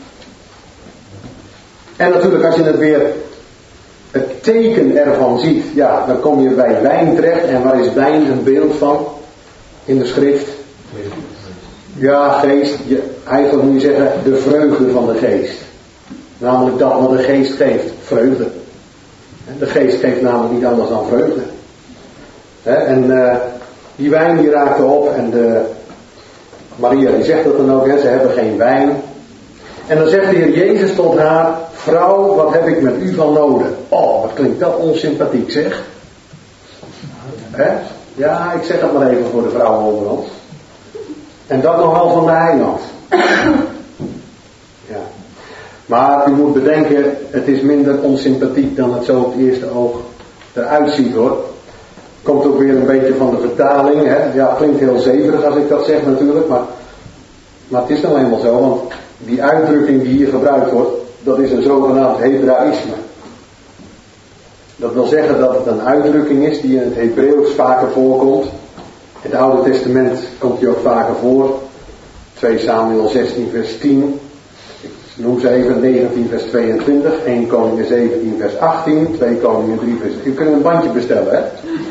En natuurlijk als je het weer het teken ervan ziet, ja, dan kom je bij wijn terecht. En waar is wijn een beeld van? In de schrift. Ja, geest. Je, eigenlijk moet je zeggen de vreugde van de geest. Namelijk dat wat de geest geeft. Vreugde. De geest geeft namelijk niet anders dan vreugde. En uh, die wijn die raakte op en de Maria die zegt dat dan ook, hè, ze hebben geen wijn. En dan zegt de Heer Jezus tot haar, vrouw, wat heb ik met u van nodig? Oh, wat klinkt dat onsympathiek, zeg. Hè? Ja, ik zeg het maar even voor de vrouwen onder ons. En dat nogal van de heiland. Ja. Maar u moet bedenken, het is minder onsympathiek dan het zo op het eerste oog eruit ziet, hoor. Komt ook weer een beetje van de vertaling. Hè? Ja, klinkt heel zeverig als ik dat zeg natuurlijk, maar, maar het is nou eenmaal zo, want die uitdrukking die hier gebruikt wordt, dat is een zogenaamd Hebraïsme. Dat wil zeggen dat het een uitdrukking is die in het Hebreeuws vaker voorkomt. In het Oude Testament komt die ook vaker voor. twee Samuel zestien vers tien. Ik noem ze even negentien vers tweeëntwintig. eerste Koningen zeventien vers achttien. twee Koningen drie vers... U kunt een bandje bestellen, hè?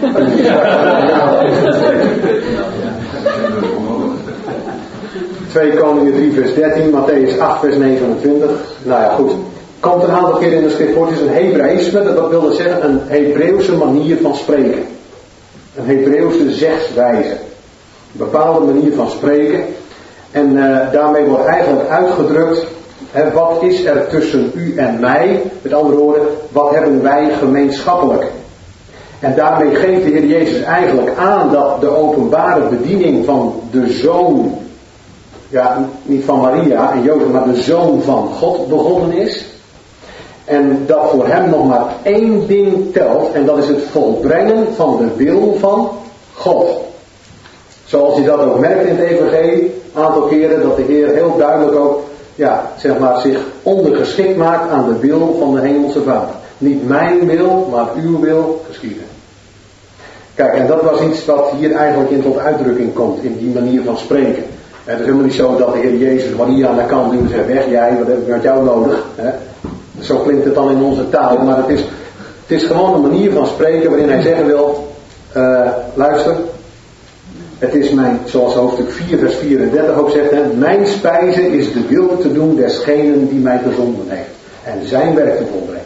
twee Koningen drie vers dertien. Matthäus acht vers negenentwintig. Nou ja, goed. Komt een aantal keer in de schrift voor. Het is een Hebraïsme. Dat wil dus zeggen een Hebreeuwse manier van spreken. Een Hebreeuwse zegswijze. Een bepaalde manier van spreken. En uh, daarmee wordt eigenlijk uitgedrukt, hè, wat is er tussen u en mij? Met andere woorden, wat hebben wij gemeenschappelijk? En daarmee geeft de Heer Jezus eigenlijk aan dat de openbare bediening van de Zoon, ja, niet van Maria en Jozef, maar de Zoon van God begonnen is. En dat voor hem nog maar één ding telt, en dat is het volbrengen van de wil van God. Zoals je dat ook merkt in het evangelie, een aantal keren dat de Heer heel duidelijk ook, ja, zeg maar, zich ondergeschikt maakt aan de wil van de hemelse Vader. Niet mijn wil, maar uw wil geschieden. Kijk, en dat was iets wat hier eigenlijk in tot uitdrukking komt, in die manier van spreken. Het is helemaal niet zo dat de Heer Jezus Maria aan de kant duwt en zegt, weg jij, wat heb ik met jou nodig? Hè? Zo klinkt het dan in onze taal, maar het is, het is gewoon een manier van spreken waarin hij zeggen wil, uh, luister, het is mijn, zoals hoofdstuk vier vers vierendertig ook zegt, hè, mijn spijze is de wil te doen desgenen die mij gezonden heeft. En zijn werk te volbrengen.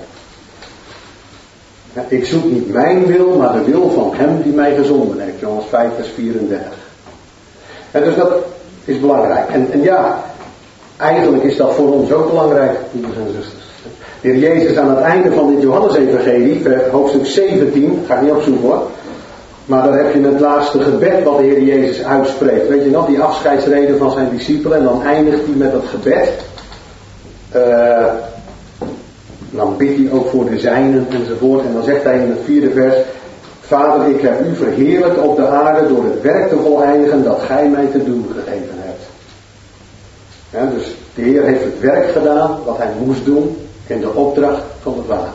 Ja, ik zoek niet mijn wil, maar de wil van hem die mij gezonden heeft. Johannes vijf vers vierendertig. En dus dat is belangrijk. En, en ja, eigenlijk is dat voor ons ook belangrijk, broeders en zusters. De Heer Jezus aan het einde van dit Johannes-evangelie, hoofdstuk zeventien, ga ik niet opzoeken hoor. Maar daar heb je het laatste gebed wat de Heer Jezus uitspreekt. Weet je nog, die afscheidsreden van zijn discipelen. En dan eindigt hij met dat gebed. Uh, dan bidt hij ook voor de zijnen enzovoort. En dan zegt hij in het vierde vers. Vader, ik heb u verheerlijkt op de aarde door het werk te voleindigen dat gij mij te doen gegeven hebt. Ja, dus de Heer heeft het werk gedaan wat hij moest doen in de opdracht van de Vader.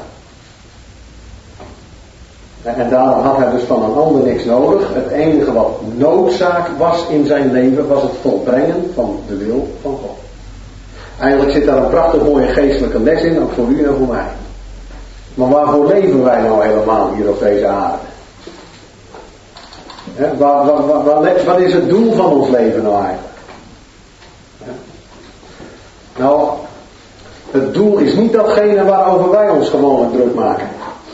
En daarom had hij dus van een ander niks nodig. Het enige wat noodzaak was in zijn leven was het volbrengen van de wil van God. Eigenlijk zit daar een prachtig mooie geestelijke les in, ook voor u en voor mij. Maar waarvoor leven wij nou helemaal hier op deze aarde? He, waar, waar, waar, waar, wat is het doel van ons leven nou eigenlijk? He? Nou, het doel is niet datgene waarover wij ons gewoonlijk druk maken.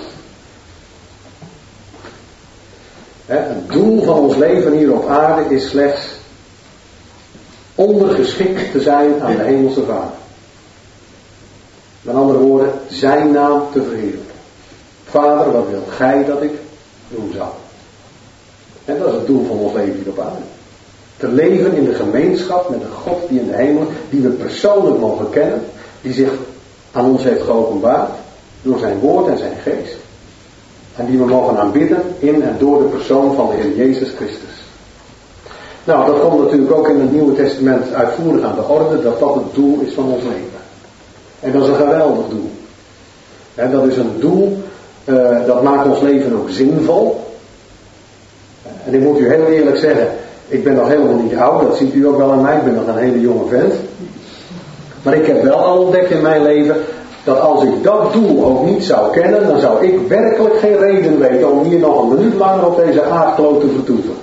Het doel van ons leven hier op aarde is slechts ondergeschikt te zijn aan de hemelse Vader. Met andere woorden, zijn naam te verheerlijken. Vader, wat wilt gij dat ik doen zal? En dat is het doel van ons leven hier op aarde. Te leven in de gemeenschap met een God die in de hemel, die we persoonlijk mogen kennen, die zich aan ons heeft geopenbaard door zijn woord en zijn geest. En die we mogen aanbidden in en door de persoon van de Heer Jezus Christus. Nou, dat komt natuurlijk ook in het Nieuwe Testament uitvoerig aan de orde, dat dat het doel is van ons leven. En dat is een geweldig doel. En dat is een doel, uh, dat maakt ons leven ook zinvol. En ik moet u heel eerlijk zeggen, ik ben nog helemaal niet oud, dat ziet u ook wel aan mij, ik ben nog een hele jonge vent. Maar ik heb wel al ontdekt in mijn leven, dat als ik dat doel ook niet zou kennen, dan zou ik werkelijk geen reden weten om hier nog een minuut langer op deze aardkloot te vertoeven.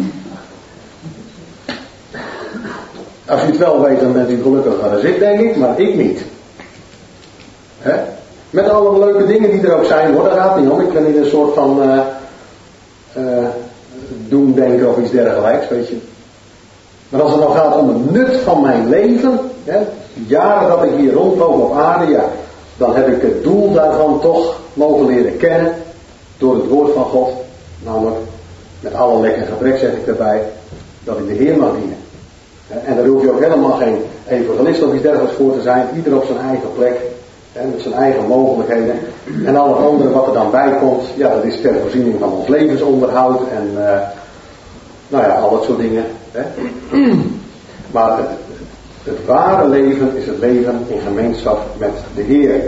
Als u het wel weet, dan bent u gelukkiger dan ik, denk ik, maar ik niet. He? Met alle leuke dingen die er ook zijn, hoor, daar gaat het niet om. Ik ben in een soort van uh, uh, doemdenken of iets dergelijks, weet je. Maar als het nou gaat om het nut van mijn leven, hè, de jaren dat ik hier rondloop op aarde, ja, dan heb ik het doel daarvan toch mogen leren kennen door het woord van God. Namelijk, met alle lek en gebrek zeg ik daarbij, dat ik de Heer mag dienen. En daar hoef je ook helemaal geen evangelist of iets dergelijks voor te zijn. Ieder op zijn eigen plek, hè, met zijn eigen mogelijkheden. En al het andere wat er dan bij komt, ja, dat is ter voorziening van ons levensonderhoud en uh, nou ja, al dat soort dingen. Hè. Maar het, het ware leven is het leven in gemeenschap met de Heer.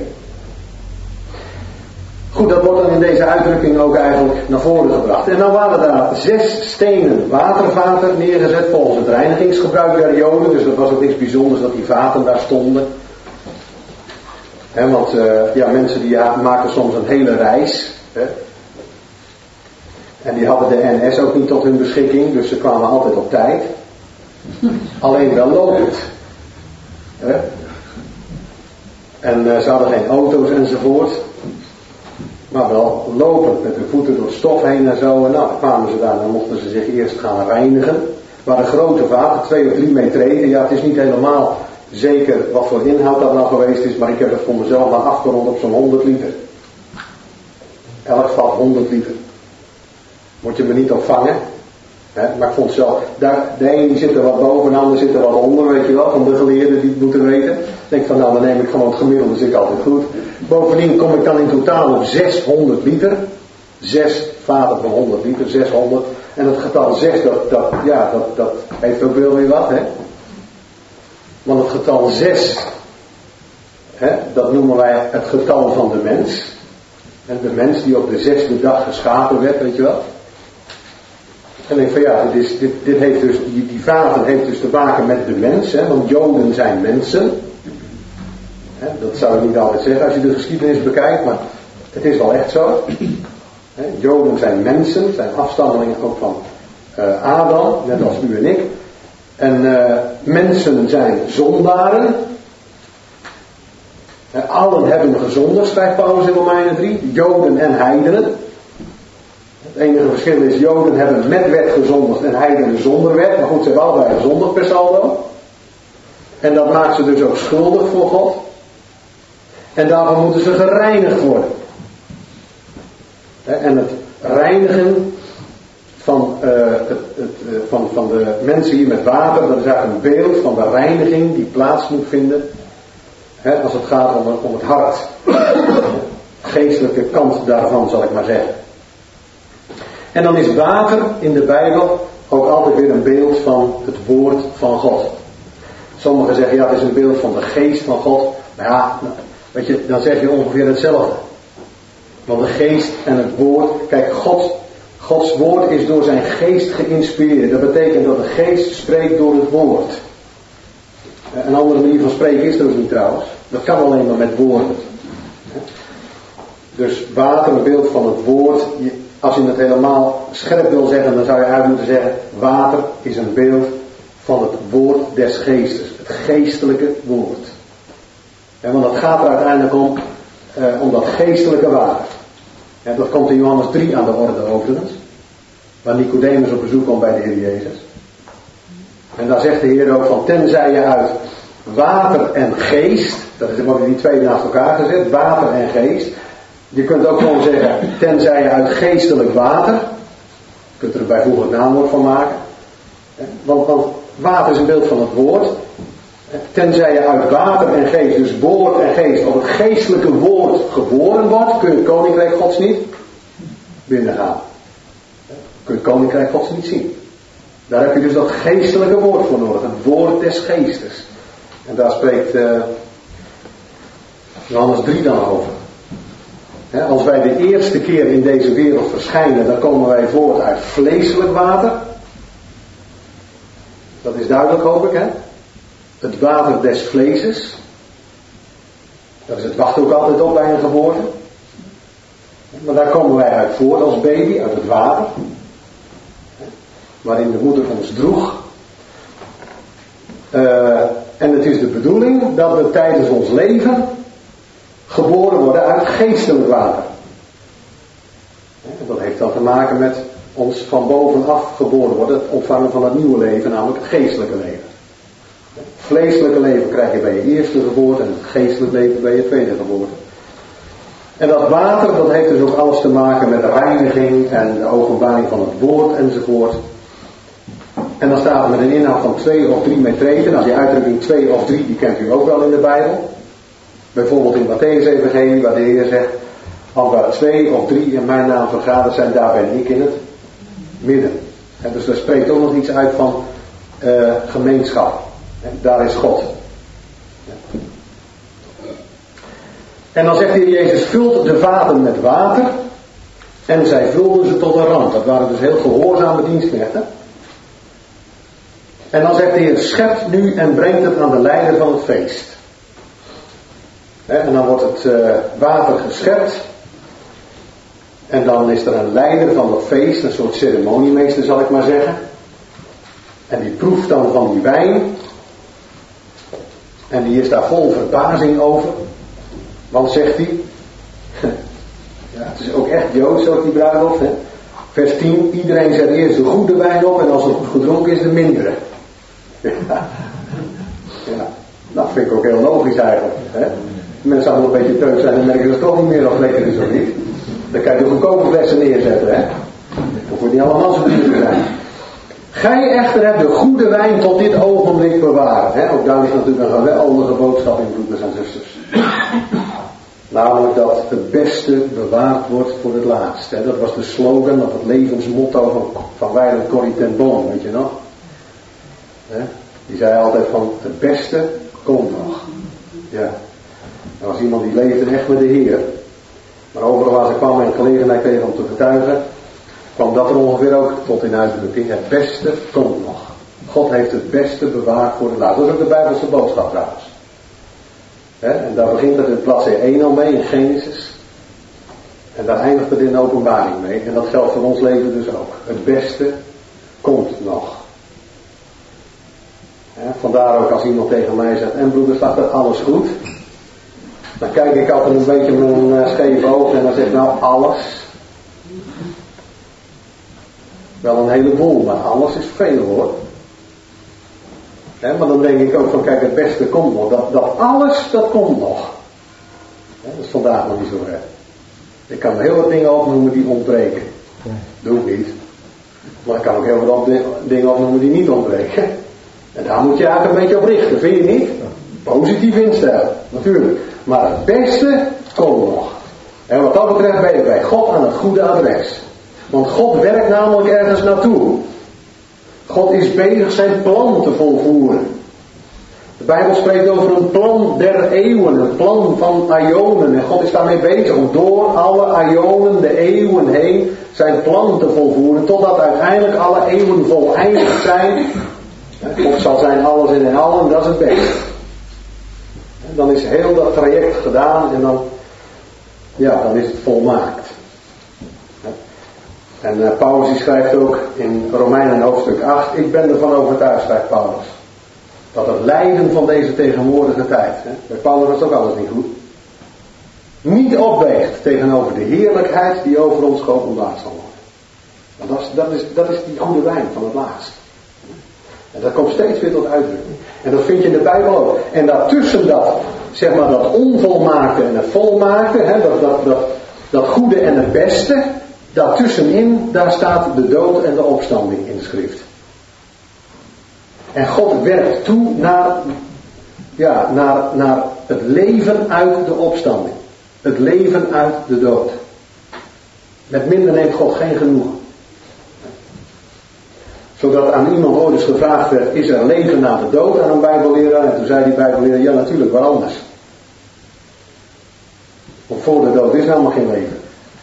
Goed, dat wordt dan in deze uitdrukking ook eigenlijk naar voren gebracht. En dan waren daar zes stenen watervaten neergezet volgens het reinigingsgebruik der Joden. Dus dat was ook niks bijzonders dat die vaten daar stonden. He, want uh, ja, mensen die ja, maken soms een hele reis. He. En die hadden de N S ook niet tot hun beschikking, dus ze kwamen altijd op tijd. Alleen wel lopend. He. En uh, ze hadden geen auto's enzovoort. Maar wel lopend, met hun voeten door het stof heen en zo. En nou, dan kwamen ze daar, dan mochten ze zich eerst gaan reinigen. Het waren grote vaten, twee of drie meter. Ja, het is niet helemaal zeker wat voor inhoud dat nou geweest is, maar ik heb het voor mezelf maar afgerond op zo'n honderd liter. Elk vat honderd liter. Moet je me niet opvangen. Hè? Maar ik vond zelf, daar, de een zit er wat boven, de ander zit er wat onder, weet je wel, van de geleerden die het moeten weten. Ik denk van nou, dan neem ik gewoon het gemiddelde, zit ik altijd goed. Bovendien kom ik dan in totaal op zeshonderd liter. Zes vaten van honderd liter, zeshonderd. En het getal zes, dat, dat, ja, dat, dat heeft ook wel weer wat, hè. Want het getal zes, hè, dat noemen wij het getal van de mens. En de mens die op de zesde dag geschapen werd, weet je wel. En ik denk van ja, dit, is, dit, dit heeft dus, die, die vaten heeft dus te maken met de mens, hè, want Joden zijn mensen. Hè, dat zou ik niet altijd zeggen als je de geschiedenis bekijkt, maar het is wel echt zo. Hè, Joden zijn mensen, zijn afstammelingen ook van uh, Adam, net als u en ik. En uh, mensen zijn zondaren. En allen hebben gezondigd, schrijft Paulus in Romeinen drie. Joden en heidenen. Het enige verschil is, Joden hebben met wet gezondigd en heidenen zonder wet. Maar goed, ze hebben allebei gezondigd per saldo. En dat maakt ze dus ook schuldig voor God. En daarvoor moeten ze gereinigd worden. En het reinigen van, uh, het, het, uh, van, van de mensen hier met water, dat is eigenlijk een beeld van de reiniging die plaats moet vinden. Hè, als het gaat om, om het hart. Geestelijke kant daarvan, zal ik maar zeggen. En dan is water in de Bijbel ook altijd weer een beeld van het woord van God. Sommigen zeggen, ja, het is een beeld van de geest van God. Maar ja, weet je, dan zeg je ongeveer hetzelfde. Want de geest en het woord, kijk, God, Gods woord is door zijn geest geïnspireerd. Dat betekent dat de geest spreekt door het woord. Een andere manier van spreken is er ook niet trouwens. Dat kan alleen maar met woorden. Dus water, een beeld van het woord. Als je het helemaal scherp wil zeggen, dan zou je uit moeten zeggen, water is een beeld van het woord des geestes. Het geestelijke woord. En want het gaat er uiteindelijk om, eh, om dat geestelijke water. En dat komt in Johannes drie aan de orde overigens. Waar Nicodemus op bezoek komt bij de Heer Jezus. En daar zegt de Heer ook van, tenzij je uit water en geest, dat is ook die twee naast elkaar gezet, water en geest. Je kunt ook gewoon zeggen, tenzij je uit geestelijk water, je kunt er een bijvoeglijk naamwoord van maken. Want, want water is een beeld van het woord. Tenzij je uit water en geest, dus woord en geest, op het geestelijke woord geboren wordt, kun je het koninkrijk Gods niet binnengaan. Kun je het koninkrijk Gods niet zien. Daar heb je dus dat geestelijke woord voor nodig, het woord des geestes. En daar spreekt uh, Johannes drie dan over. He, als wij de eerste keer in deze wereld verschijnen, dan komen wij voort uit vleeselijk water. Dat is duidelijk, hoop ik, hè? Het water des vleeses. Dat is het wacht ook altijd op bij een geboorte. Maar daar komen wij uit voort als baby, uit het water. Waarin de moeder ons droeg. Uh, en het is de bedoeling dat we tijdens ons leven geboren worden uit geestelijk water. En dat heeft dan te maken met ons van bovenaf geboren worden, het ontvangen van het nieuwe leven, namelijk het geestelijke leven. Het vleeselijke leven krijg je bij je eerste geboorte en het geestelijke leven bij je tweede geboorte. En dat water, dat heeft dus ook alles te maken met de reiniging en de openbaring van het woord enzovoort. En dan staat er met een inhoud van twee of drie metreten. Nou, die uitdrukking twee of drie, die kent u ook wel in de Bijbel. Bijvoorbeeld in Mattheüs Evangelie, waar de Heer zegt, Want waar twee of drie in mijn naam vergaderd zijn, daar ben ik in het midden. En dus daar spreekt ook nog iets uit van uh, gemeenschap. En daar is God. Ja. En dan zegt de Heer Jezus, vult de vaten met water. En zij vulden ze tot de rand. Dat waren dus heel gehoorzame dienstknechten. En dan zegt de Heer, schept nu en brengt het aan de leider van het feest. He, en dan wordt het uh, water geschept. En dan is er een leider van dat feest, een soort ceremoniemeester zal ik maar zeggen. En die proeft dan van die wijn. En die is daar vol verbazing over. Want zegt hij, ja, het is ook echt Joods ook die bruiloft. Hè? Vers tien, iedereen zet eerst de goede wijn op en als het goed gedronken is de mindere. Ja. Ja, dat vind ik ook heel logisch eigenlijk. Hè? Mensen zouden een beetje teug zijn en merken ze toch niet meer of het lekker is of niet. Dan kan je de goedkope flessen neerzetten. Hè? Dan moet niet allemaal zo duur zijn. Gij echter hebt de goede wijn tot dit ogenblik bewaard. Hè? Ook daar ligt natuurlijk een geweldige boodschap in, broeders en zusters. Namelijk dat het beste bewaard wordt voor het laatst. Hè? Dat was de slogan, dat het levensmotto van, van Weiland Corrie ten Boom, weet je nog? Hè? Die zei altijd van, het beste komt nog. Ja. Er was iemand die leefde echt met de Heer. Maar overal waar ze kwam en gelegenheid kreeg om te getuigen, kwam dat er ongeveer ook tot in uitdrukking. Het beste komt nog. God heeft het beste bewaard voor het laatst. Dat is ook de Bijbelse boodschap trouwens. He, en daar begint het in bladzijde één al mee, in Genesis. En daar eindigt het in de Openbaring mee. En dat geldt voor ons leven dus ook. Het beste komt nog. He, vandaar ook als iemand tegen mij zegt, en broeder, staat er alles goed? Dan kijk ik altijd een beetje met een uh, scheef oog en dan zeg ik, nou alles. Wel een heleboel, maar alles is veel hoor. He, maar dan denk ik ook van, kijk, het beste komt nog. Dat, dat alles, dat komt nog. He, dat is vandaag nog niet zo ver. Ik kan heel wat dingen opnoemen die ontbreken. Doe ik niet. Maar ik kan ook heel wat dingen opnoemen die niet ontbreken. En daar moet je eigenlijk een beetje op richten, vind je niet? Positief instellen, natuurlijk. Maar het beste komt nog. En wat dat betreft ben je bij God aan het goede adres. Want God werkt namelijk ergens naartoe. God is bezig zijn plan te volvoeren. De Bijbel spreekt over een plan der eeuwen, een plan van aionen. En God is daarmee bezig om door alle aionen, de eeuwen heen, zijn plan te volvoeren. Totdat uiteindelijk alle eeuwen voleindigd zijn. God zal zijn alles in allen, dat is het beste. Dan is heel dat traject gedaan en dan, ja, dan is het volmaakt. En uh, Paulus die schrijft ook in Romeinen hoofdstuk acht, ik ben ervan overtuigd, schrijft Paulus, dat het lijden van deze tegenwoordige tijd, hè, bij Paulus was ook alles niet goed, niet opweegt tegenover de heerlijkheid die over ons geopenbaard zal worden. Want dat is, dat, is, dat is die goede wijn van het laatst. En dat komt steeds weer tot uitdrukking. En dat vind je in de Bijbel ook. En daartussen dat, zeg maar, dat onvolmaakte en het volmaakte, hè, dat, dat, dat, dat goede en het beste, daartussenin, daar staat de dood en de opstanding in de schrift. En God werkt toe naar, ja, naar, naar het leven uit de opstanding. Het leven uit de dood. Met minder neemt God geen genoegen. Zodat aan iemand ooit eens gevraagd werd, is er leven na de dood aan een bijbelleraar? En toen zei die bijbelleraar, ja natuurlijk, waar anders? Want voor de dood is helemaal geen leven.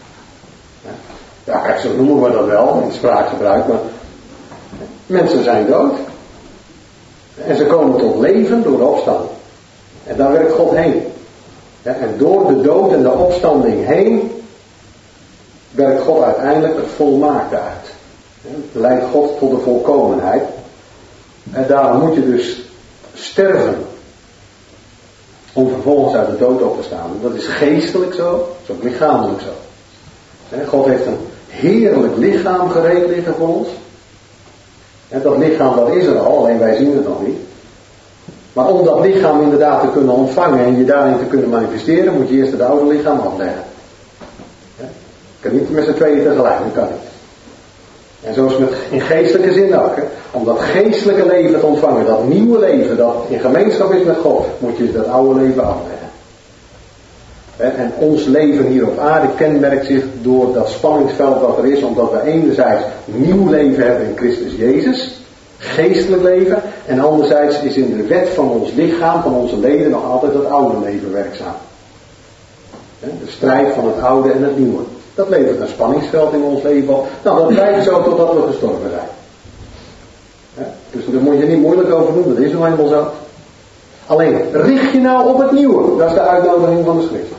Ja, kijk, zo noemen we dat wel in spraakgebruik, maar mensen zijn dood. En ze komen tot leven door de opstanding. En daar werkt God heen. Ja, en door de dood en de opstanding heen werkt God uiteindelijk het volmaakte uit. Ja, leidt God tot de volkomenheid. En daarom moet je dus sterven om vervolgens uit de dood op te staan. Dat is geestelijk zo, dat is ook lichamelijk zo. Ja, God heeft een heerlijk lichaam gereed liggen voor ons. En dat lichaam dat is er al, alleen wij zien het nog niet. Maar om dat lichaam inderdaad te kunnen ontvangen en je daarin te kunnen manifesteren, moet je eerst het oude lichaam afleggen. Ja? Je kan niet met z'n tweeën tegelijk, dat kan niet. En zo is het in geestelijke zin ook. Hè? Om dat geestelijke leven te ontvangen, dat nieuwe leven dat in gemeenschap is met God, moet je dat oude leven afleggen. En ons leven hier op aarde kenmerkt zich door dat spanningsveld dat er is, omdat we enerzijds nieuw leven hebben in Christus Jezus, geestelijk leven, en anderzijds is in de wet van ons lichaam, van onze leden, nog altijd dat oude leven werkzaam. De strijd van het oude en het nieuwe. Dat levert een spanningsveld in ons leven op. Nou, dat blijft zo totdat we gestorven zijn. Dus daar moet je niet moeilijk over doen, dat is nou eenmaal zo. Alleen, richt je nou op het nieuwe. Dat is de uitnodiging van de schrift.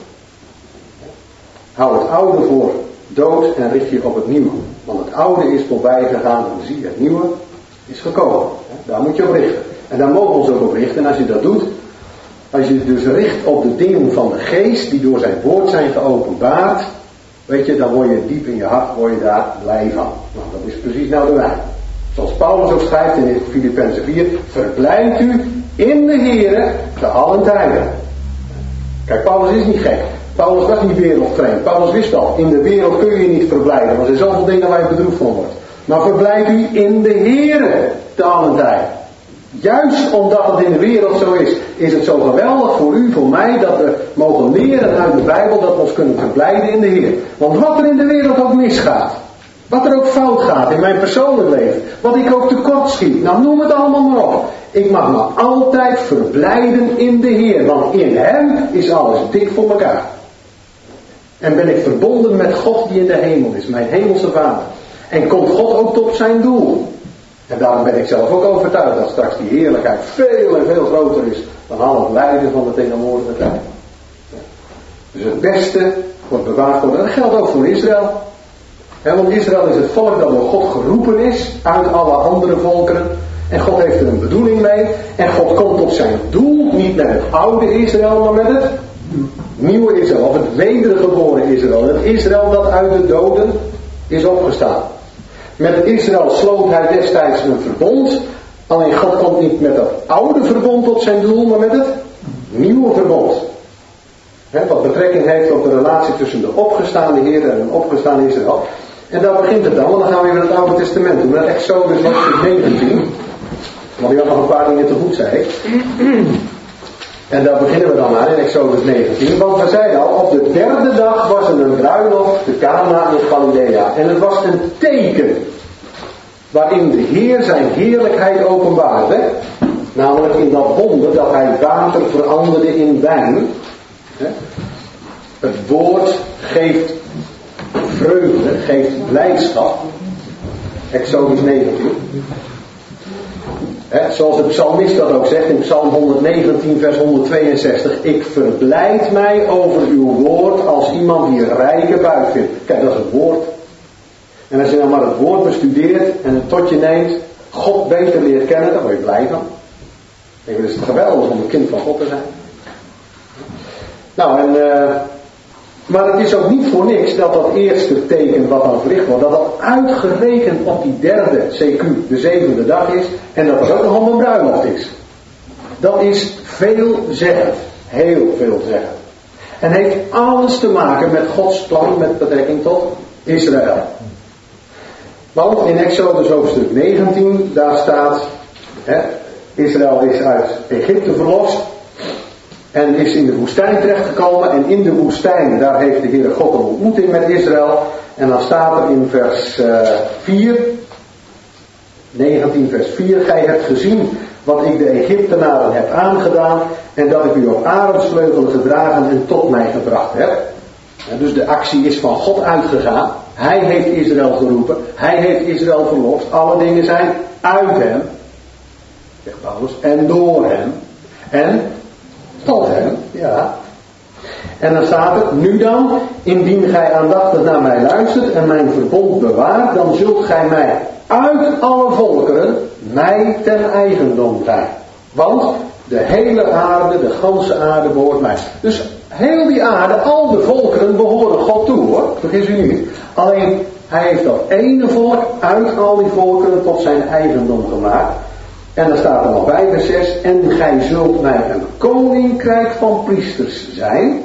Hou het oude voor dood en richt je op het nieuwe. Want het oude is voorbij gegaan en zie, het nieuwe is gekomen. Daar moet je op richten. En daar mogen we ons ook op richten. En als je dat doet, als je dus richt op de dingen van de geest die door zijn woord zijn geopenbaard, weet je, dan word je diep in je hart, word je daar blij van. Nou, dat is precies nou de wijn. Zoals Paulus ook schrijft in Filippenzen vier, verblijd u in de Here te allen tijden. Kijk, Paulus is niet gek. Paulus was niet wereldvreemd. Paulus wist al, in de wereld kun je je niet verblijden, want er zijn zoveel dingen waar je bedroefd van wordt. Maar verblijd u in de Here te allen tijden. Juist omdat het in de wereld zo is, is het zo geweldig voor u, voor mij, dat we mogen leren uit de Bijbel dat we ons kunnen verblijden in de Heer. Want wat er in de wereld ook misgaat, wat er ook fout gaat in mijn persoonlijk leven, wat ik ook tekort schiet, nou noem het allemaal maar op. Ik mag me altijd verblijden in de Heer, want in Hem is alles dik voor elkaar. En ben ik verbonden met God die in de hemel is, mijn hemelse Vader. En komt God ook tot zijn doel. En daarom ben ik zelf ook overtuigd dat straks die heerlijkheid veel en veel groter is dan al het lijden van de tegenwoordige tijd. Dus het beste wordt bewaard worden. En dat geldt ook voor Israël. He, want Israël is het volk dat door God geroepen is uit alle andere volkeren. En God heeft er een bedoeling mee. En God komt tot zijn doel, niet met het oude Israël, maar met het nieuwe Israël. Of het wedergeboren Israël. Het Israël dat uit de doden is opgestaan. Met het Israël sloot hij destijds een verbond. Alleen God komt niet met dat oude verbond tot zijn doel, maar met het nieuwe verbond. He, wat betrekking heeft op de relatie tussen de opgestaande Heer en een opgestaan Israël. En daar begint het dan, want dan gaan we weer het Oude Testament doen. Naar Exodus hoofdstuk negentien. Want ik had nog een paar dingen te goed, zei ik. En daar beginnen we dan aan in Exodus negentien. Want we zeiden al, op de derde dag was er een bruiloft te Cana in Galilea. En het was een teken waarin de Heer zijn heerlijkheid openbaarde. Namelijk in dat wonder dat hij water veranderde in wijn. Het woord geeft vreugde, geeft blijdschap. Exodus negentien. He, zoals de psalmist dat ook zegt in Psalm honderdnegentien vers honderdtweeënzestig. Ik verblijd mij over uw woord als iemand die een rijke buit vindt. Kijk, dat is het woord. En als je dan maar het woord bestudeert en het tot je neemt, God beter leert kennen, dan word je blij van. Ik vind het geweldig om een kind van God te zijn. Nou, en, uh, maar het is ook niet voor niks dat dat eerste teken wat dan verricht wordt, dat dat uitgerekend op die derde C Q, de zevende dag is, en dat er ook nog een bruiloft is. Dat is veelzeggend, heel veelzeggend. En heeft alles te maken met Gods plan met betrekking tot Israël. Want in Exodus hoofdstuk negentien, daar staat, hè, Israël is uit Egypte verlost. En is in de woestijn terechtgekomen. En in de woestijn, daar heeft de Heere God een ontmoeting met Israël. En dan staat er in vers uh, vier. negentien vers vier. Gij hebt gezien wat ik de Egyptenaren heb aangedaan. En dat ik u op arendsvleugelen gedragen en tot mij gebracht heb. En dus de actie is van God uitgegaan. Hij heeft Israël geroepen. Hij heeft Israël verlost. Alle dingen zijn uit hem. Zegt Paulus. En door hem. En tot hem, ja. En dan staat er, nu dan, indien gij aandachtig naar mij luistert en mijn verbond bewaart, dan zult gij mij uit alle volkeren mij ten eigendom zijn. Want de hele aarde, de ganse aarde behoort mij. Dus heel die aarde, al de volkeren behoren God toe, hoor. Vergis u niet. Alleen, hij heeft dat ene volk uit al die volkeren tot zijn eigendom gemaakt. En dan staat er nog bij vers zes. En gij zult mij een koninkrijk van priesters zijn.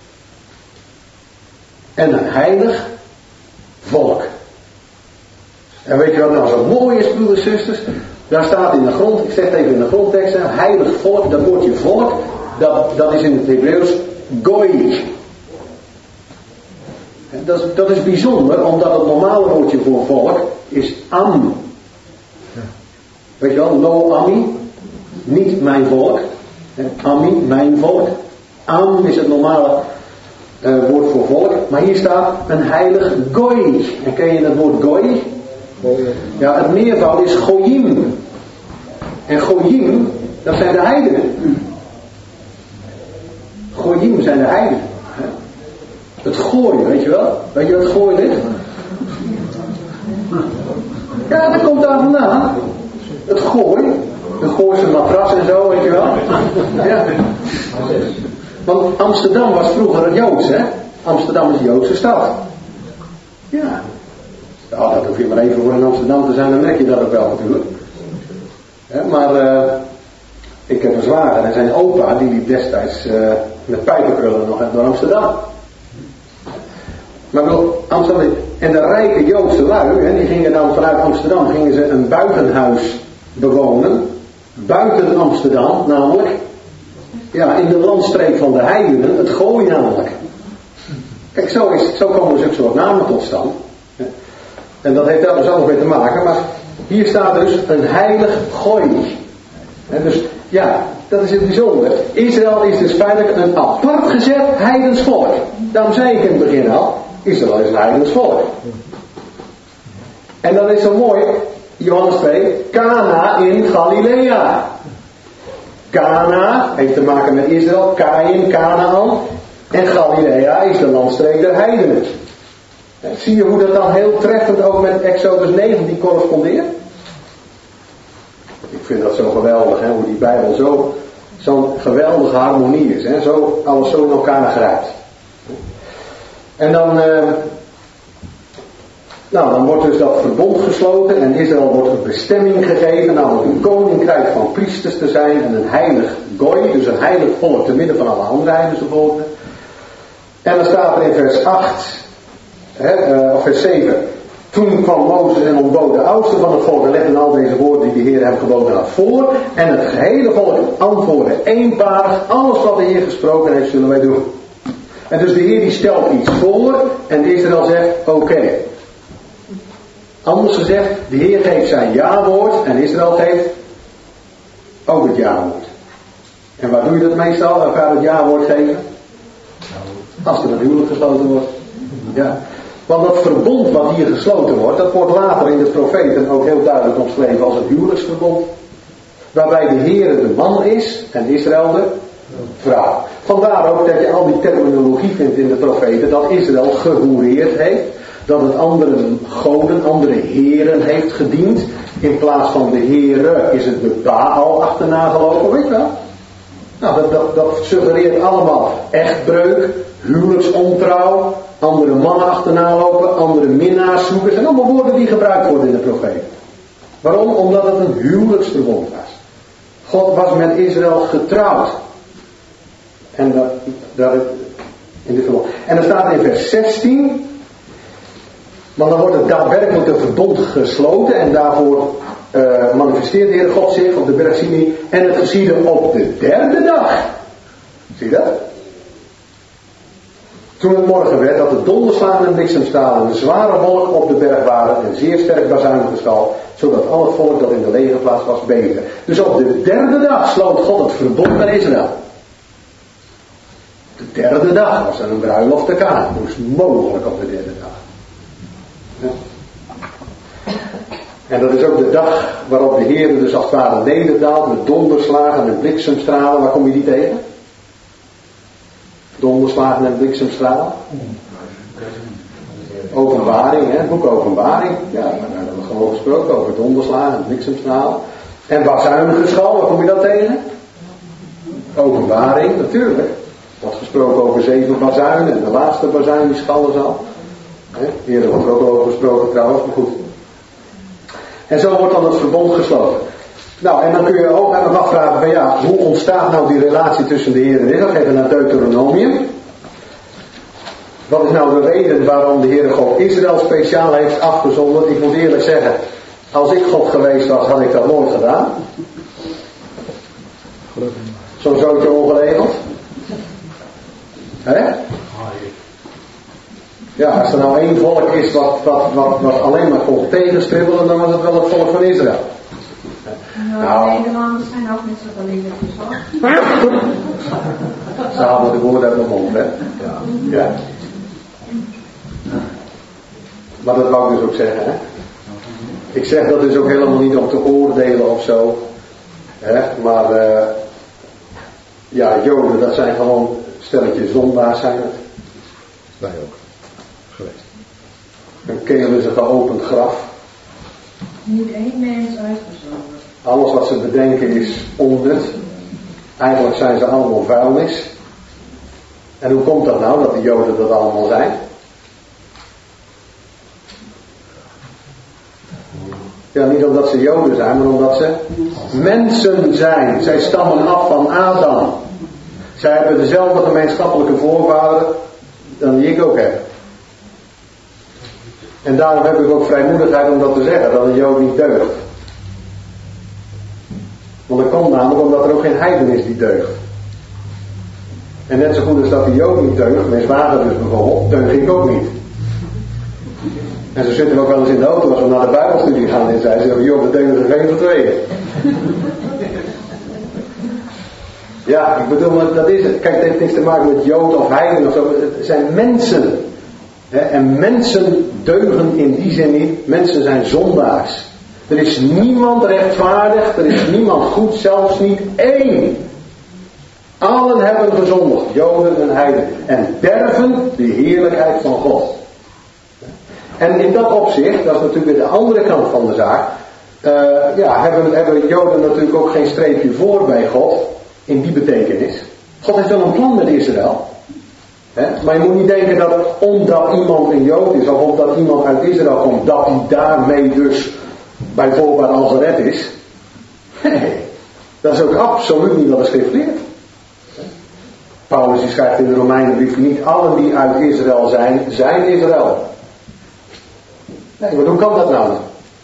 En een heilig volk. En weet je wat nou zo mooi is, broeders en zusters? Daar staat in de grond, ik zeg het even in de grondtekst, een heilig volk, dat woordje volk, dat, dat is in het Hebreeuws goy. Dat is, dat is bijzonder, omdat het normale woordje voor volk is am. Weet je wel, lo ami, niet mijn volk. Ami, mijn volk. Am is het normale uh, woord voor volk. Maar hier staat een heilig goy. En ken je het woord goy? Ja, het meervoud is goyim. En goyim, dat zijn de heidenen. Goyim zijn de heidenen. Het gooien, weet je wel? Weet je wat gooien is? Ja, dat komt daar vandaan. Het gooien. De Gooise matras en zo, weet je wel? Ja. Want Amsterdam was vroeger het Joods, hè? Amsterdam is een Joodse stad. Ja. Nou, dat hoef je maar even voor in Amsterdam te zijn, dan merk je dat ook wel natuurlijk. Hè, maar uh, ik heb een zwager en zijn opa, die liep destijds uh, met pijpenkrullen nog door Amsterdam. Maar wel, Amsterdam, en de rijke Joodse lui, hè, die gingen dan vanuit Amsterdam, gingen ze een buitenhuis bewonen. Buiten Amsterdam, namelijk, ja, in de landstreek van de heidenen, het Gooi namelijk. Kijk, zo, is, zo komen zulke soort namen tot stand. En dat heeft daar dus allemaal mee te maken, maar hier staat dus een heilig Gooi. En dus, ja, dat is het bijzondere. Israël is dus feitelijk een apart gezet heidens volk. Daarom zei ik in het begin al, Israël is een heidens volk. En dan is zo mooi, Johannes twee, Cana in Galilea. Cana heeft te maken met Israël, Kain, Canaan. En Galilea is de landstreek der heidenen. En zie je hoe dat dan heel treffend ook met Exodus negentien correspondeert? Ik vind dat zo geweldig, hè, hoe die Bijbel zo, zo'n geweldige harmonie is. Hè, zo, alles zo in elkaar grijpt. En dan... Uh, Nou, dan wordt dus dat verbond gesloten en Israël wordt een bestemming gegeven, namelijk een koninkrijk van priesters te zijn en een heilig goy, dus een heilig volk te midden van alle andere heidense volken. En dan staat er in vers acht, hè, uh, of vers zeven, toen kwam Mozes en ontbood de oudsten van het volk en legden al deze woorden die de Heer hem geboden had voor. En het gehele volk antwoordde eenparig, alles wat de Heer gesproken heeft zullen wij doen. En dus de Heer die stelt iets voor en Israël zegt oké. Okay. Anders gezegd, de Heer geeft zijn ja-woord en Israël geeft ook het ja-woord. En waar doe je dat meestal? Waar ga je het ja-woord geven? Als er een huwelijk gesloten wordt. Ja. Want dat verbond wat hier gesloten wordt, dat wordt later in de profeten ook heel duidelijk omschreven als een huwelijksverbond. Waarbij de Heer de man is en Israël de vrouw. Vandaar ook dat je al die terminologie vindt in de profeten dat Israël gehoereerd heeft. Dat het andere goden, andere heren heeft gediend. In plaats van de heren is het de Baal achterna gelopen, weet je wel? Nou, dat, dat, dat suggereert allemaal echtbreuk, huwelijksontrouw, andere mannen achterna lopen, andere minnaars zoeken. Dat zijn allemaal woorden die gebruikt worden in de profeet. Waarom? Omdat het een huwelijksverbond was. God was met Israël getrouwd. En dat, dat in dit verbond. En er staat in vers zestien... Maar dan wordt het daadwerkelijk een verbond gesloten en daarvoor uh, manifesteert de Heer God zich op de berg Sinai en het geschiedde op de derde dag. Zie je dat? Toen het morgen werd dat de donderslagen en bliksemstralen een zware wolk op de berg waren en zeer sterk bazuinengeschal, zodat al het volk dat in de legerplaats was beefde. Dus op de derde dag sloot God het verbond met Israël. De derde dag was er een bruiloft te Kana. Dat moest mogelijk op de derde dag. Ja. En dat is ook de dag waarop de Heer dus als het ware nederdaalt met donderslagen en bliksemstralen. Waar kom je die tegen? Donderslagen en bliksemstralen? Openbaring, hè? Boek Openbaring. Ja, daar hebben we gewoon gesproken over donderslagen en bliksemstralen. En bazuinengeschal, waar kom je dat tegen? Openbaring, natuurlijk. Er wordt gesproken over zeven bazuinen en de laatste bazuin die schallen zal. He, eerder wordt er ook over gesproken trouwens, maar goed. En zo wordt dan het verbond gesloten. Nou, en dan kun je ook nog afvragen van ja, hoe ontstaat nou die relatie tussen de Heer en Israël? Even naar Deuteronomium. Wat is nou de reden waarom de Heere God Israël speciaal heeft afgezonderd? Ik moet eerlijk zeggen, als ik God geweest was, had ik dat nooit gedaan. Zo'n zootje ongeregeld. Hè? Ja, als er nou één volk is wat, wat, wat, wat alleen maar kon tegenstribbelen, dan was het wel het volk van Israël. Nou, de Nederlanders zijn ook niet zo gelegenheid hoor. Ze hadden de woorden uit de mond, hè? Ja. Ja. Maar dat wou ik dus ook zeggen, hè? Ik zeg dat dus ook helemaal niet om te oordelen of zo. Hè? Maar, uh, ja, Joden, dat zijn gewoon stelletje zondaars zijn het. Wij ook. Geweest. Hun keel is een geopend graf. Niet één mens uitgezonden. Alles wat ze bedenken is onnut. Eigenlijk zijn ze allemaal vuilnis. En hoe komt dat nou, dat de Joden dat allemaal zijn? Ja, niet omdat ze Joden zijn, maar omdat ze mensen zijn. Zij stammen af van Adam. Zij hebben dezelfde gemeenschappelijke voorvader dan die ik ook heb. En daarom heb ik ook vrijmoedigheid om dat te zeggen, dat een Jood niet deugt. Want dat komt namelijk omdat er ook geen heiden is die deugt. En net zo goed als dat de Jood niet deugt, mijn zwager dus bijvoorbeeld, deug ik ook niet. En zo zitten we ook wel eens in de auto als we naar de Bijbelstudie gaan en zij zeggen, joh, we deugen er geen van tweeën. Ja, ik bedoel, dat is het. Kijk, het heeft niks te maken met Jood of heiden of zo. Het zijn mensen. En mensen deugen in die zin niet. Mensen zijn zondaars. Er is niemand rechtvaardig. Er is niemand goed. Zelfs niet één. Allen hebben gezondigd. Joden en heiden. En derven de heerlijkheid van God. En in dat opzicht, dat is natuurlijk weer de andere kant van de zaak. Uh, ja, hebben, hebben Joden natuurlijk ook geen streepje voor bij God. In die betekenis. God heeft wel een plan met Israël. He? Maar je moet niet denken dat omdat iemand een Jood is of omdat iemand uit Israël komt, dat hij daarmee dus bijvoorbeeld al gered is. Nee, dat is ook absoluut niet wat de schrift leert. Paulus die schrijft in de Romeinenbrief, niet allen die uit Israël zijn, zijn Israël. Nee, maar hoe kan dat nou?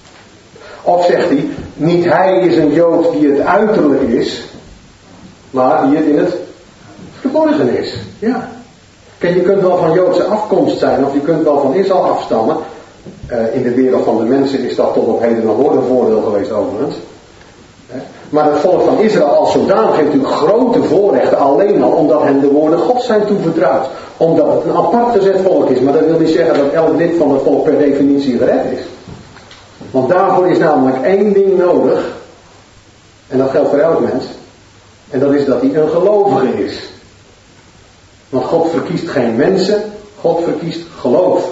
Of zegt hij, niet hij is een Jood die het uiterlijk is, maar die het in het verborgen is. Ja. Kijk, je kunt wel van Joodse afkomst zijn, of je kunt wel van Israël afstammen. Uh, in de wereld van de mensen is dat tot op heden nog nooit een voordeel geweest overigens. Uh, maar het volk van Israël als zodanig heeft natuurlijk grote voorrechten, alleen al omdat hen de woorden God zijn toevertrouwd. Omdat het een apart gezet volk is, maar dat wil niet zeggen dat elk lid van het volk per definitie gered is. Want daarvoor is namelijk één ding nodig, en dat geldt voor elk mens, en dat is dat hij een gelovige is. Want God verkiest geen mensen, God verkiest geloof.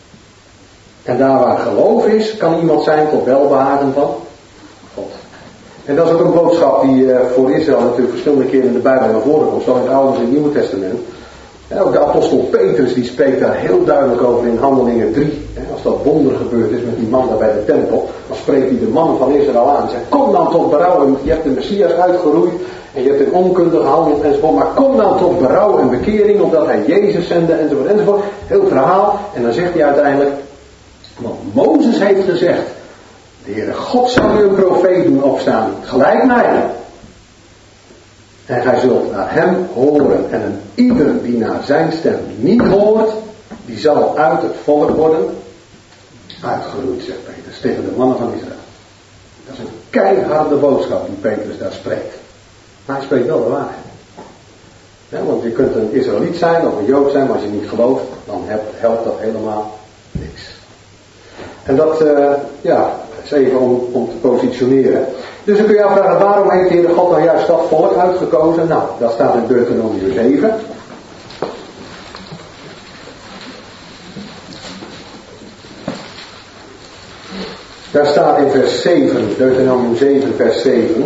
En daar waar geloof is, kan iemand zijn tot welbehagen van God. En dat is ook een boodschap die uh, voor Israël natuurlijk verschillende keren in de Bijbel naar voren komt. Zowel in het Oude als in het Nieuwe Testament. En ook de apostel Petrus die spreekt daar heel duidelijk over in Handelingen drie. Als dat wonder gebeurd is met die man daar bij de tempel, dan spreekt hij de mannen van Israël aan en zegt, kom dan tot berouw. Je hebt de Messias uitgeroeid en je hebt in onkunde gehandeld enzovoort. Maar kom dan tot berouw en bekering omdat hij Jezus zende enzovoort enzovoort. Heel verhaal. En dan zegt hij uiteindelijk, want Mozes heeft gezegd, de Heere God zal u een profeet doen opstaan, gelijk mij. En gij zult naar hem horen. En een ieder die naar zijn stem niet hoort, die zal uit het volk worden uitgeroeid, zegt Petrus, tegen de mannen van Israël. Dat is een keiharde boodschap die Petrus daar spreekt. Maar hij spreekt wel de waarheid. Ja, want je kunt een Israëliet zijn of een Jood zijn, maar als je niet gelooft, dan helpt dat helemaal niks. En dat, uh, ja, is even om, om te positioneren. Dus dan kun je afvragen, waarom heeft de Heere God nou juist dat volk uitgekozen? Nou, dat staat in Deuteronomium zeven. Daar staat in vers zeven, Deuteronomium zeven, vers zeven.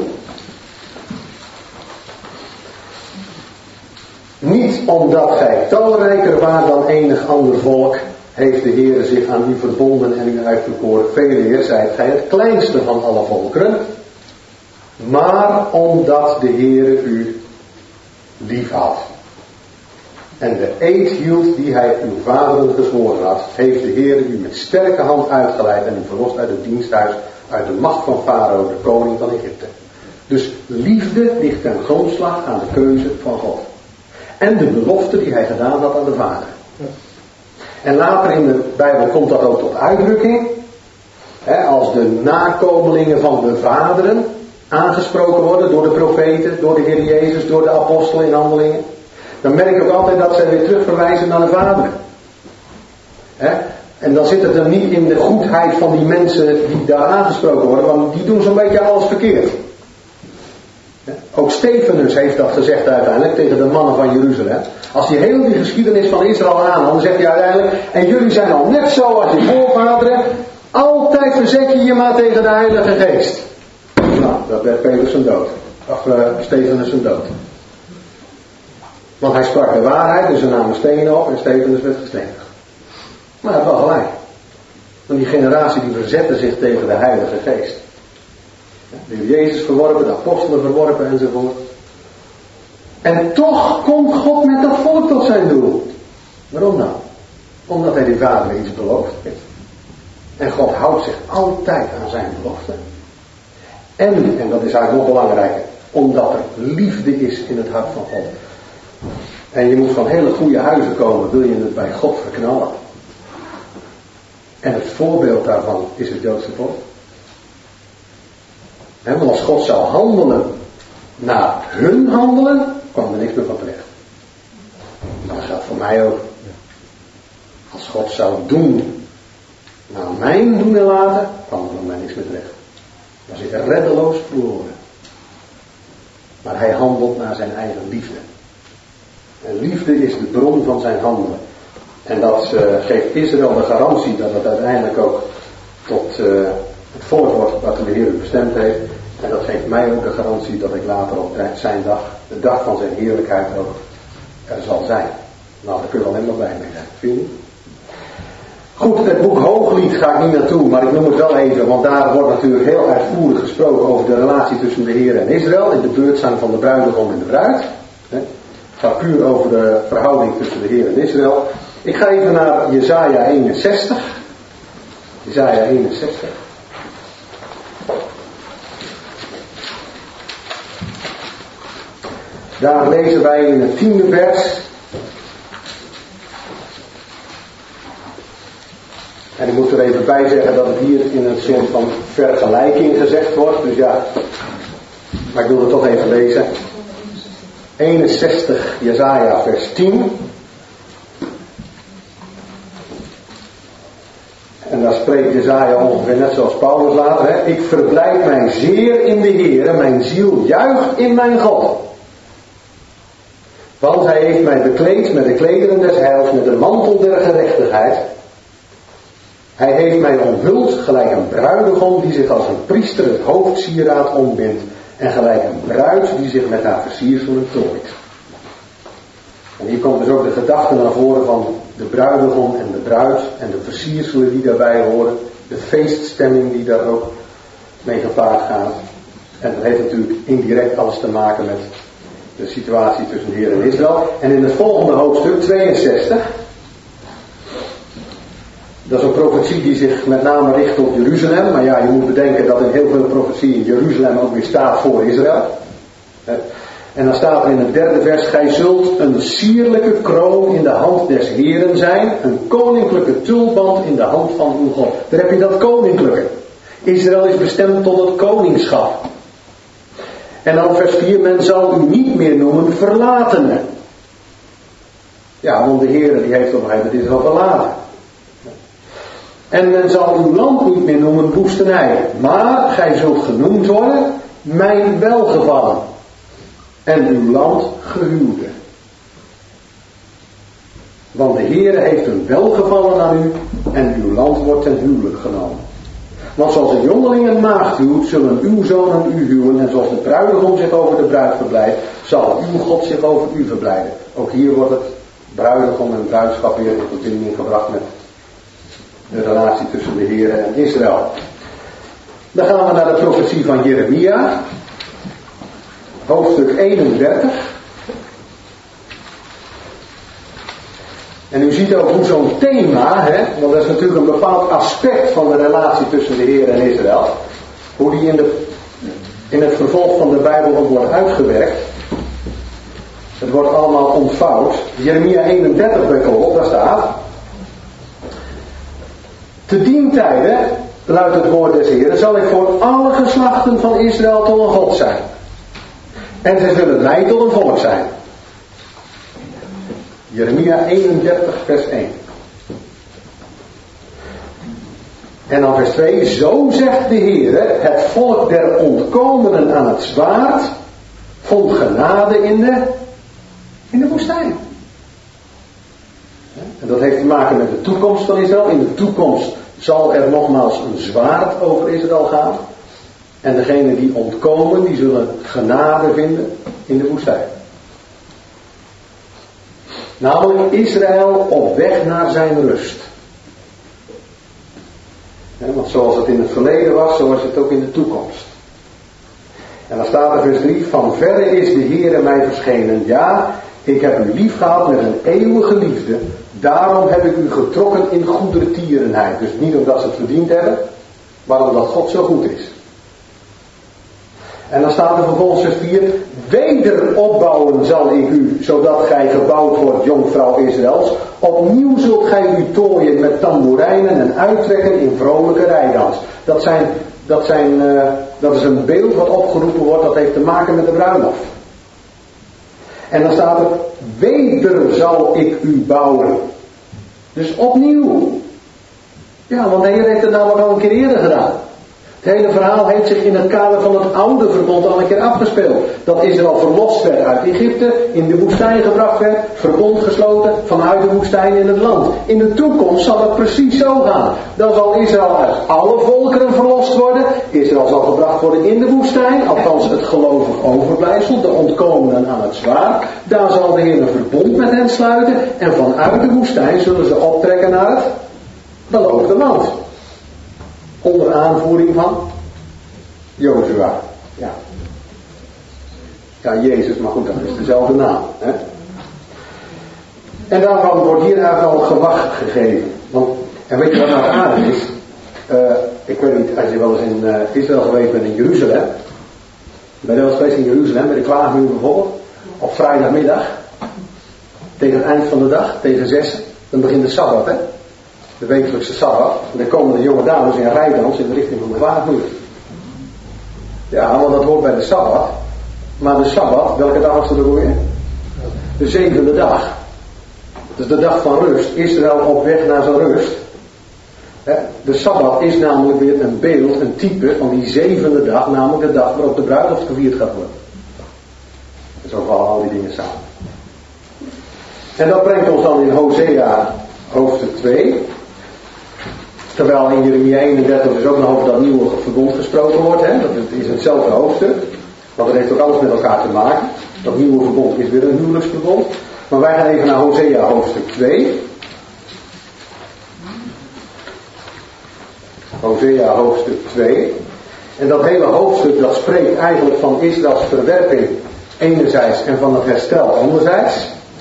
Niet omdat gij talrijker waart dan enig ander volk, heeft de Heere zich aan u verbonden en u uitverkoren. Veeleer zijt gij het kleinste van alle volkeren, maar omdat de Heere u lief had. En de eed hield die hij uw vaderen gezworen had, heeft de Heere u met sterke hand uitgeleid en u verlost uit het diensthuis, uit de macht van Farao, de koning van Egypte. Dus liefde ligt ten grondslag aan de keuze van God. En de belofte die hij gedaan had aan de vader. En later in de Bijbel komt dat ook tot uitdrukking. Hè, als de nakomelingen van de vaderen aangesproken worden door de profeten, door de Heer Jezus, door de apostelen in handelingen. Dan merk ik ook altijd dat zij weer terugverwijzen naar de vaderen. Hè? En dan zit het er niet in de goedheid van die mensen die daar aangesproken worden, want die doen zo'n beetje alles verkeerd. Ook Stefanus heeft dat gezegd uiteindelijk tegen de mannen van Jeruzalem. Als hij heel die geschiedenis van Israël aanhaalt, dan zegt hij uiteindelijk: en jullie zijn al net zo als je voorvaderen, altijd verzet je je maar tegen de Heilige Geest. Nou, dat werd Petrus zijn dood. Of uh, Stefanus zijn dood. Want hij sprak de waarheid, dus ze namen stenen op en Stefanus werd gestenigd. Maar hij had wel gelijk. Want die generatie die verzette zich tegen de Heilige Geest. De Heer Jezus verworpen, de apostelen verworpen enzovoort. En toch komt God met dat volk tot zijn doel. Waarom nou? Omdat hij die vader iets beloofd heeft. En God houdt zich altijd aan zijn beloften. En, en dat is eigenlijk nog belangrijker, omdat er liefde is in het hart van God. En je moet van hele goede huizen komen, wil je het bij God verknallen. En het voorbeeld daarvan is het Joodse volk. En want als God zou handelen naar hun handelen, kwam er niks meer van terecht. Maar dat geldt voor mij ook. Als God zou doen naar mijn doen en laten, kwam er van mij niks meer terecht. Dan zit er reddeloos verloren. Maar hij handelt naar zijn eigen liefde. En liefde is de bron van zijn handelen. En dat uh, geeft Israël de garantie dat het uiteindelijk ook tot uh, het volk wordt wat de Heer bestemd heeft. En dat geeft mij ook de garantie dat ik later op zijn dag, de dag van zijn heerlijkheid ook er zal zijn. Nou, daar kun je alleen maar blij mee zijn. Vind je? Goed, het boek Hooglied ga ik niet naartoe, maar ik noem het wel even, want daar wordt natuurlijk heel uitvoerig gesproken over de relatie tussen de Heer en Israël, in de beurtzang van de bruidegom en de bruid. Het gaat puur over de verhouding tussen de Heer en Israël. Ik ga even naar Jesaja eenenzestig. Jesaja eenenzestig. Daar lezen wij in het tiende vers. En ik moet er even bij zeggen dat het hier in een soort van vergelijking gezegd wordt. Dus ja, maar ik wil het toch even lezen. eenenzestig, Jesaja vers tien. En daar spreekt Jesaja ongeveer net zoals Paulus later. Hè? Ik verblijd mij zeer in de Heer, mijn ziel juicht in mijn God. Want hij heeft mij bekleed met de klederen des heils, met de mantel der gerechtigheid. Hij heeft mij omhuld gelijk een bruidegom die zich als een priester het hoofdsieraad ombindt. En gelijk een bruid die zich met haar versierselen tooit. En hier komt dus ook de gedachte naar voren van de bruidegom en de bruid en de versierselen die daarbij horen. De feeststemming die daar ook mee gepaard gaat. En dat heeft natuurlijk indirect alles te maken met de situatie tussen de Heer en Israël. En in het volgende hoofdstuk, tweeënzestig... dat is een profetie die zich met name richt op Jeruzalem. Maar ja, je moet bedenken dat in heel veel profetieën Jeruzalem ook weer staat voor Israël. En dan staat er in het derde vers: gij zult een sierlijke kroon in de hand des Heeren zijn. Een koninklijke tulband in de hand van uw God. Daar heb je dat koninklijke. Israël is bestemd tot het koningschap. En dan vers vier: men zal u niet meer noemen verlatene. Ja, want de Heer die heeft op een gegeven moment Israël verlaten. En men zal uw land niet meer noemen woestenij. Maar gij zult genoemd worden mijn welgevallen. En uw land gehuwde. Want de Heere heeft een welgevallen aan u. En uw land wordt ten huwelijk genomen. Want zoals een jongeling een maagd huwt, zullen uw zonen u huwen. En zoals de bruidegom zich over de bruid verblijdt, zal uw God zich over u verblijden. Ook hier wordt het bruidegom en bruidschap weer in verbinding gebracht met de relatie tussen de Heer en Israël. Dan gaan we naar de profetie van Jeremia. Hoofdstuk eenendertig. En u ziet ook hoe zo'n thema, hè, want dat is natuurlijk een bepaald aspect van de relatie tussen de Heer en Israël. Hoe die in, de, in het vervolg van de Bijbel ook wordt uitgewerkt. Het wordt allemaal ontvouwd. Jeremia eenendertig bijvoorbeeld, daar staat: Te dien tijde, luidt het woord des Heeren, zal ik voor alle geslachten van Israël tot een God zijn. En zij zullen mij tot een volk zijn. Jeremia eenendertig vers één. En dan vers twee. Zo zegt de Heere, het volk der ontkomenen aan het zwaard vond genade in de, in de woestijn. En dat heeft te maken met de toekomst van Israël. In de toekomst zal er nogmaals een zwaard over Israël gaan. En degenen die ontkomen, die zullen genade vinden in de woestijn. Namelijk Israël op weg naar zijn rust. Ja, want zoals het in het verleden was, zo was het ook in de toekomst. En dan staat er vers drie. Van verre is de Heere mij verschenen. Ja, ik heb u lief gehad met een eeuwige liefde. Daarom heb ik u getrokken in goedertierenheid. Dus niet omdat ze het verdiend hebben, maar omdat God zo goed is. En dan staat er vervolgens vers vier. Weder opbouwen zal ik u, zodat gij gebouwd wordt, jonkvrouw Israëls. Opnieuw zult gij u tooien met tamboerijnen en uittrekken in vrolijke rijdans. Dat, zijn, dat, zijn, uh, dat is een beeld wat opgeroepen wordt, dat heeft te maken met de bruiloft. En dan staat er, weder zal ik u bouwen. Dus opnieuw. Ja, want de Heer heeft het namelijk al een keer eerder gedaan. Het hele verhaal heeft zich in het kader van het oude verbond al een keer afgespeeld. Dat Israël verlost werd uit Egypte, in de woestijn gebracht werd, verbond gesloten vanuit de woestijn in het land. In de toekomst zal het precies zo gaan. Dan zal Israël uit alle volkeren verlost worden. Israël zal gebracht worden in de woestijn, althans het gelovig overblijfsel, de ontkomenen aan het zwaard. Daar zal de Heer een verbond met hen sluiten en vanuit de woestijn zullen ze optrekken naar het beloofde land. Onder aanvoering van Jozua. Ja. Ja, Jezus, maar goed, dat is dezelfde naam. Hè? En daarvan wordt hier eigenlijk al gewacht gegeven. Want, en weet je wat nou aardig is? Uh, ik weet niet, als je wel eens in uh, Israël geweest bent in Jeruzalem. Ben je wel eens geweest in Jeruzalem, bij de klaagmuur bijvoorbeeld. Op vrijdagmiddag. Tegen het eind van de dag, tegen zes. Dan begint de Sabbat, hè. De wekelijkse Sabbat. En dan komen de jonge dames in rijdans in de richting van de klaagmuur. Ja, want dat hoort bij de Sabbat. Maar de Sabbat, welke dag was er ook weer? De zevende dag. Dus de dag van rust. Israël op weg naar zijn rust. De Sabbat is namelijk weer een beeld, een type van die zevende dag. Namelijk de dag waarop de bruiloft gevierd gaat worden. En zo vallen al die dingen samen. En dat brengt ons dan in Hosea hoofdstuk twee. Terwijl in Jeremia eenendertig dus ook nog over dat nieuwe verbond gesproken wordt. Hè? Dat is hetzelfde hoofdstuk. Want dat heeft ook alles met elkaar te maken. Dat nieuwe verbond is weer een huwelijksverbond. Maar wij gaan even naar Hosea hoofdstuk twee. Hosea hoofdstuk twee. En dat hele hoofdstuk dat spreekt eigenlijk van Israëls verwerping enerzijds en van het herstel anderzijds.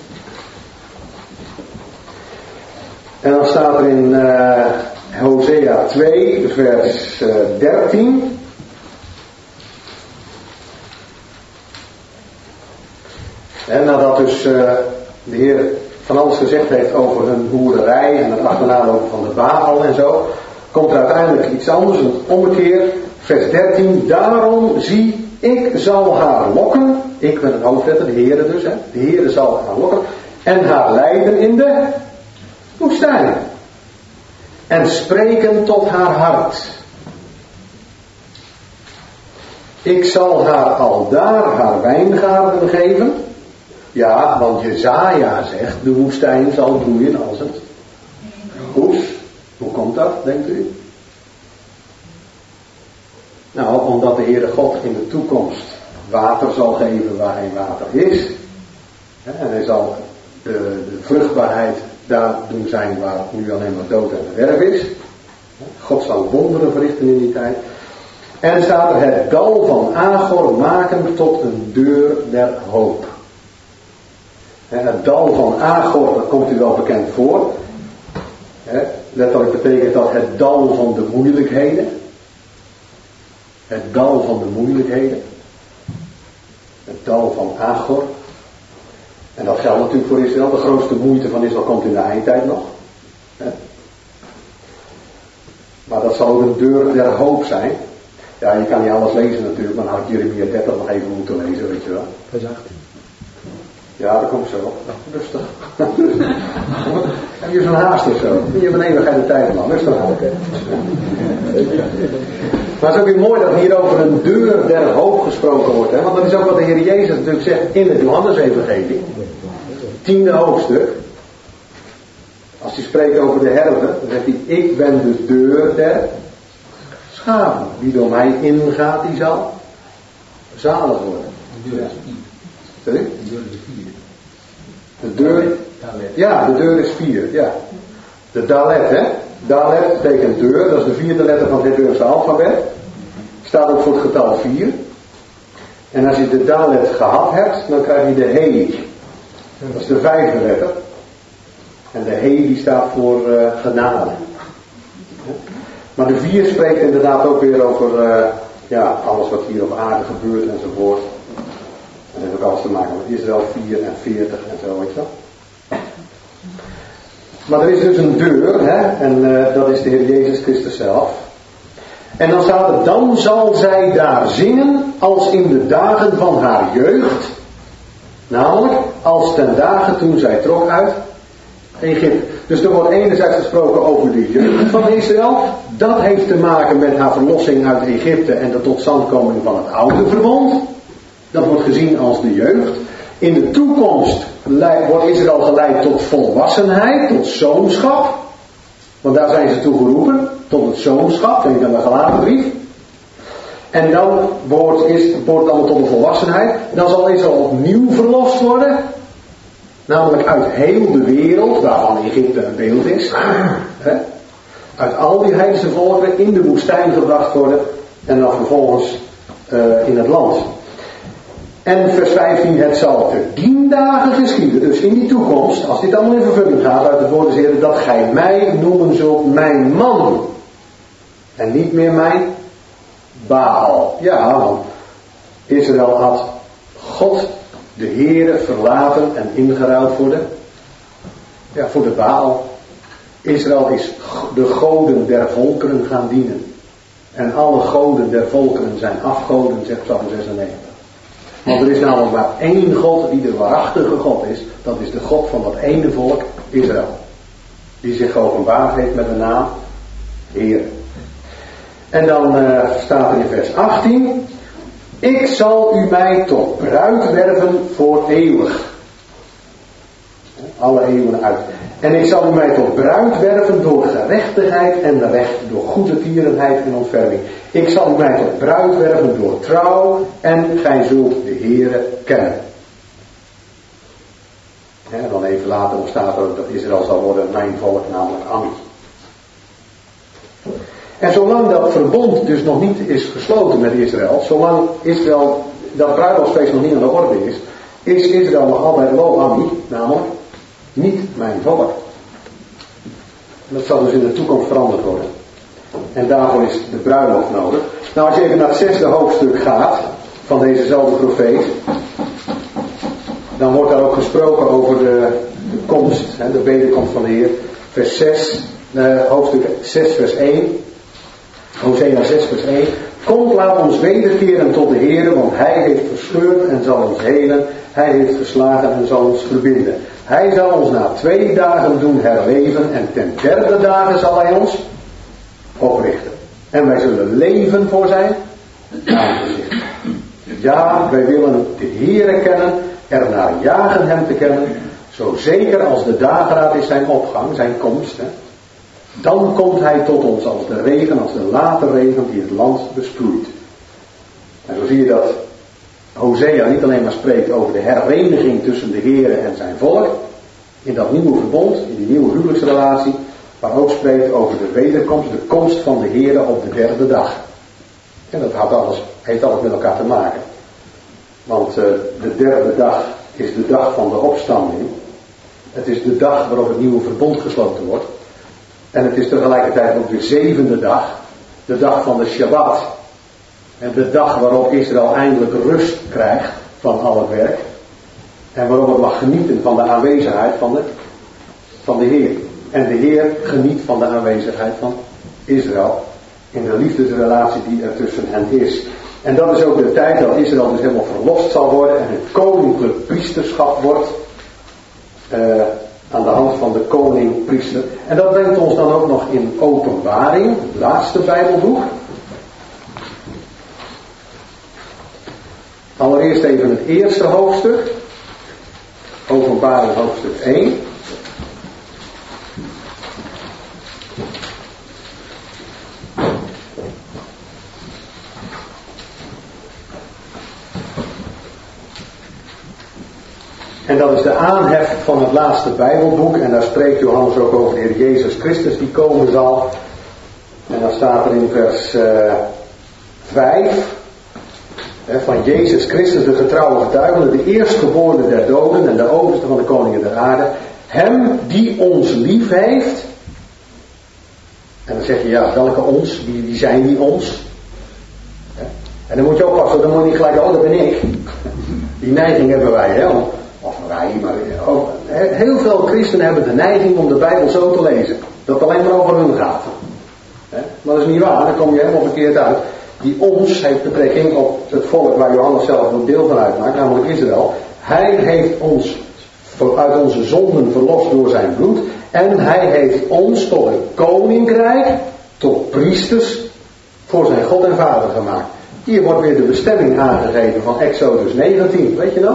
En dan staat er in uh, Hosea twee, vers uh, dertien. En nadat dus uh, de Heer van alles gezegd heeft over hun hoererij en het achternalopen van de Baal en zo, komt er uiteindelijk iets anders, een ommekeer. Vers dertien. Daarom zie, ik zal haar lokken. Ik ben het hoofdletter, de Heere dus. Hè. De Heere zal haar lokken. En haar leiden in de woestijn. En spreken tot haar hart. Ik zal haar aldaar haar wijngaarden geven. Ja, want Jesaja zegt, de woestijn zal bloeien als het oes. Hoe komt dat, denkt u? Nou, omdat de Heere God in de toekomst water zal geven waar geen water is. En hij zal de, de vruchtbaarheid daar doen zijn waar nu alleen maar dood en verderf is. God zal wonderen verrichten in die tijd. En staat er het dal van Agor maken tot een deur der hoop. En het dal van Agor, dat komt u wel bekend voor. Letterlijk betekent dat het dal van de moeilijkheden. Het dal van de moeilijkheden. Het dal van Agor. En dat geldt natuurlijk voor Israël. De grootste moeite van Israël komt in de eindtijd nog. Maar dat zal ook een deur der hoop zijn. Ja, je kan niet alles lezen natuurlijk, maar dan had ik Jeremia dertig nog even moeten lezen, weet je wel. Vers achttien. Ja, dat komt zo. Nou, rustig. Heb je zo'n haast of zo? Je hebt een eeuwigheid de tijd, man. Rustig aan. Maar het is ook weer mooi dat hier over een deur der hoop gesproken wordt. Hè? Want dat is ook wat de Heer Jezus natuurlijk zegt in het Johannes-evangelie. Tiende hoofdstuk. Als hij spreekt over de herder, dan zegt hij: ik ben de deur der schapen. Wie door mij ingaat, die zal zalig worden. De deur is vier. Sorry? De deur is vier. De deur, ja, de deur is vier, ja. De dalet, hè. Dalet betekent deur, dat is de vierde letter van het Hebreeuwse alfabet. Staat ook voor het getal vier. En als je de dalet gehad hebt, dan krijg je de he. Dat is de vijfde letter. En de he die staat voor uh, genade. Maar de vier spreekt inderdaad ook weer over uh, ja, alles wat hier op aarde gebeurt enzovoort. En dat heeft ook alles te maken met Israël vier en veertig en zo, weet je wel. Maar er is dus een deur, hè, en uh, dat is de Heer Jezus Christus zelf. En dan staat er: dan zal zij daar zingen als in de dagen van haar jeugd. Namelijk, als ten dagen toen zij trok uit Egypte. Dus er wordt enerzijds gesproken over de jeugd van Israël. Dat heeft te maken met haar verlossing uit Egypte en de totstandkoming van het oude verbond. Dat wordt gezien als de jeugd. In de toekomst wordt Israël geleid tot volwassenheid, tot zoonschap. Want daar zijn ze toe geroepen, tot het zoonschap. Denk aan de Galatenbrief. En dan wordt het allemaal tot de volwassenheid. Dan zal Israël opnieuw verlost worden. Namelijk uit heel de wereld, waarvan Egypte een beeld is. Hè? Uit al die heidense volkeren in de woestijn gebracht worden. En dan vervolgens uh, in het land. En vers vijftien, het zal te dien dagen geschieden. Dus in die toekomst, als dit allemaal in vervulling gaat uit het woord des Heeren, dat gij mij noemen zult mijn man. En niet meer mijn Baal. Ja, want Israël had God, de Heere, verlaten en ingeruild voor de, ja, voor de Baal. Israël is de goden der volkeren gaan dienen. En alle goden der volkeren zijn afgoden, zegt Psalm zesennegentig. Want er is namelijk maar één God die de waarachtige God is. Dat is de God van dat ene volk, Israël. Die zich geopenbaard heeft met de naam Heer. En dan uh, staat er in vers achttien: ik zal u mij tot bruid werven voor eeuwig. Alle eeuwen uit. En ik zal u mij tot bruid werven door gerechtigheid en recht, door goede tierenheid en ontferming. Ik zal u mij tot bruid werven door trouw en gij zult de Heere kennen. En dan even later staat er ook dat Israël zal worden mijn volk, namelijk Ami. En zolang dat verbond dus nog niet is gesloten met Israël, zolang Israël, dat bruiloftsfeest nog niet aan de orde is, is Israël nog altijd lo Ami, namelijk niet mijn volk. En dat zal dus in de toekomst veranderd worden. En daarvoor is de bruiloft nodig. Nou, als je even naar het zesde hoofdstuk gaat van dezezelfde profeet, dan wordt daar ook gesproken over de, de komst, hè, de wederkomst van de Heer. Vers zes, eh, hoofdstuk zes vers één. Hosea zes vers één. Komt, laat ons wederkeren tot de Heer, want Hij heeft verscheurd en zal ons helen. Hij heeft geslagen en zal ons verbinden. Hij zal ons na twee dagen doen herleven en ten derde dagen zal Hij ons oprichten. En wij zullen leven voor zijn aangezicht. Ja, wij willen de Heere kennen, ernaar jagen Hem te kennen, zo zeker als de dageraad is zijn opgang, zijn komst. Hè. Dan komt Hij tot ons als de regen, als de late regen die het land besproeit. En zo zie je dat Hosea niet alleen maar spreekt over de hereniging tussen de Heere en zijn volk, in dat nieuwe verbond, in die nieuwe huwelijksrelatie, maar ook spreekt over de wederkomst, de komst van de Heere op de derde dag. En dat had alles, heeft alles met elkaar te maken. Want uh, de derde dag is de dag van de opstanding. Het is de dag waarop het nieuwe verbond gesloten wordt. En het is tegelijkertijd ook de zevende dag, de dag van de Shabbat. En de dag waarop Israël eindelijk rust krijgt van al het werk. En waarop het mag genieten van de aanwezigheid van de, van de Heer. En de Heer geniet van de aanwezigheid van Israël in de liefdesrelatie die er tussen hen is. En dat is ook de tijd dat Israël dus helemaal verlost zal worden en het koninklijk priesterschap wordt uh, aan de hand van de koning-priester. En dat brengt ons dan ook nog in Openbaring, het laatste Bijbelboek. Allereerst even het eerste hoofdstuk. Openbaring hoofdstuk één. En dat is de aanhef van het laatste Bijbelboek. En daar spreekt Johannes ook over de Heer Jezus Christus die komen zal. En dan staat er in vers uh, vijf. Hè, van Jezus Christus, de getrouwe getuige, de eerstgeboren der doden en de overste van de koningen der aarde. Hem die ons lief heeft. En dan zeg je, ja, welke ons? Wie, wie zijn die ons? Hè? En dan moet je oppassen, dan moet je niet gelijk, oh, dat ben ik. Die neiging hebben wij, hè. Of wij, maar ook, heel veel christenen hebben de neiging om de Bijbel zo te lezen. Dat het alleen maar over hun gaat. Maar dat is niet waar, dan kom je helemaal verkeerd uit. Die ons heeft betrekking op het volk waar Johannes zelf een deel van uitmaakt, namelijk Israël. Hij heeft ons uit onze zonden verlost door zijn bloed. En hij heeft ons tot een koninkrijk, tot priesters, voor zijn God en Vader gemaakt. Hier wordt weer de bestemming aangegeven van Exodus negentien, weet je nog?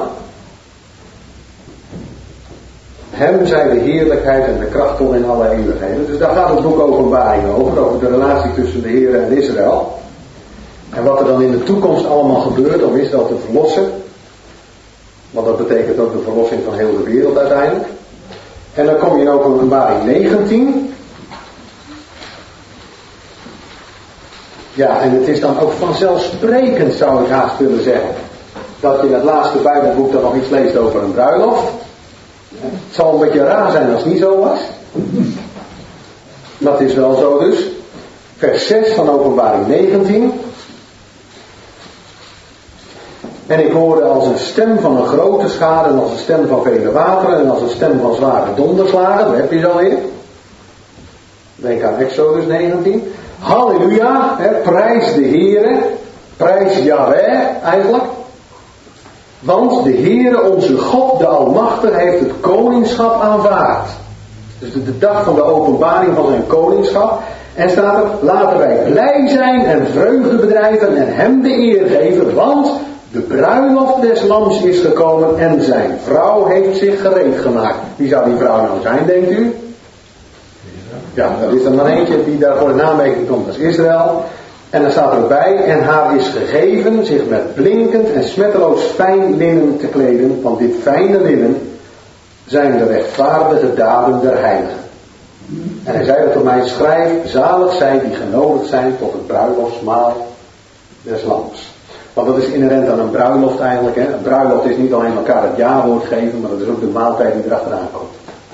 Hem zij de heerlijkheid en de kracht tot in alle eeuwigheden. Dus daar gaat het boek Openbaring over, over de relatie tussen de Heer en Israël. En wat er dan in de toekomst allemaal gebeurt om Israël te verlossen. Want dat betekent ook de verlossing van heel de wereld uiteindelijk. En dan kom je in Openbaring negentien. Ja, en het is dan ook vanzelfsprekend, zou ik haast willen zeggen, dat je in het laatste Bijbelboek dan nog iets leest over een bruiloft. Het zal een beetje raar zijn als het niet zo was. Dat is wel zo dus. Vers zes van Openbaring negentien. En ik hoorde als een stem van een grote schade en als een stem van vele wateren en als een stem van zware donderslagen. Daar heb je ze alweer. Denk aan Exodus negentien. Halleluja, hè, prijs de Heere, prijs Yahweh eigenlijk. Want de Heere onze God, de Almachtige, heeft het koningschap aanvaard. Dus de, de dag van de openbaring van zijn koningschap. En staat er, laten wij blij zijn en vreugde bedrijven en hem de eer geven, want de bruiloft des lams is gekomen en zijn vrouw heeft zich gereed gemaakt. Wie zou die vrouw nou zijn, denkt u? Ja, er is er maar eentje die daarvoor in aanmerking komt, dat is Israël. En dan staat erbij, en haar is gegeven zich met blinkend en smetteloos fijn linnen te kleden. Van dit fijne linnen zijn de rechtvaardige daden der heiligen. En hij zei dat tot mij, schrijf, zalig zij die genodigd zijn tot het bruiloftsmaal des lams. Want dat is inherent aan een bruiloft eigenlijk. Hè. Een bruiloft is niet alleen elkaar het ja-woord geven, maar dat is ook de maaltijd die erachteraan komt.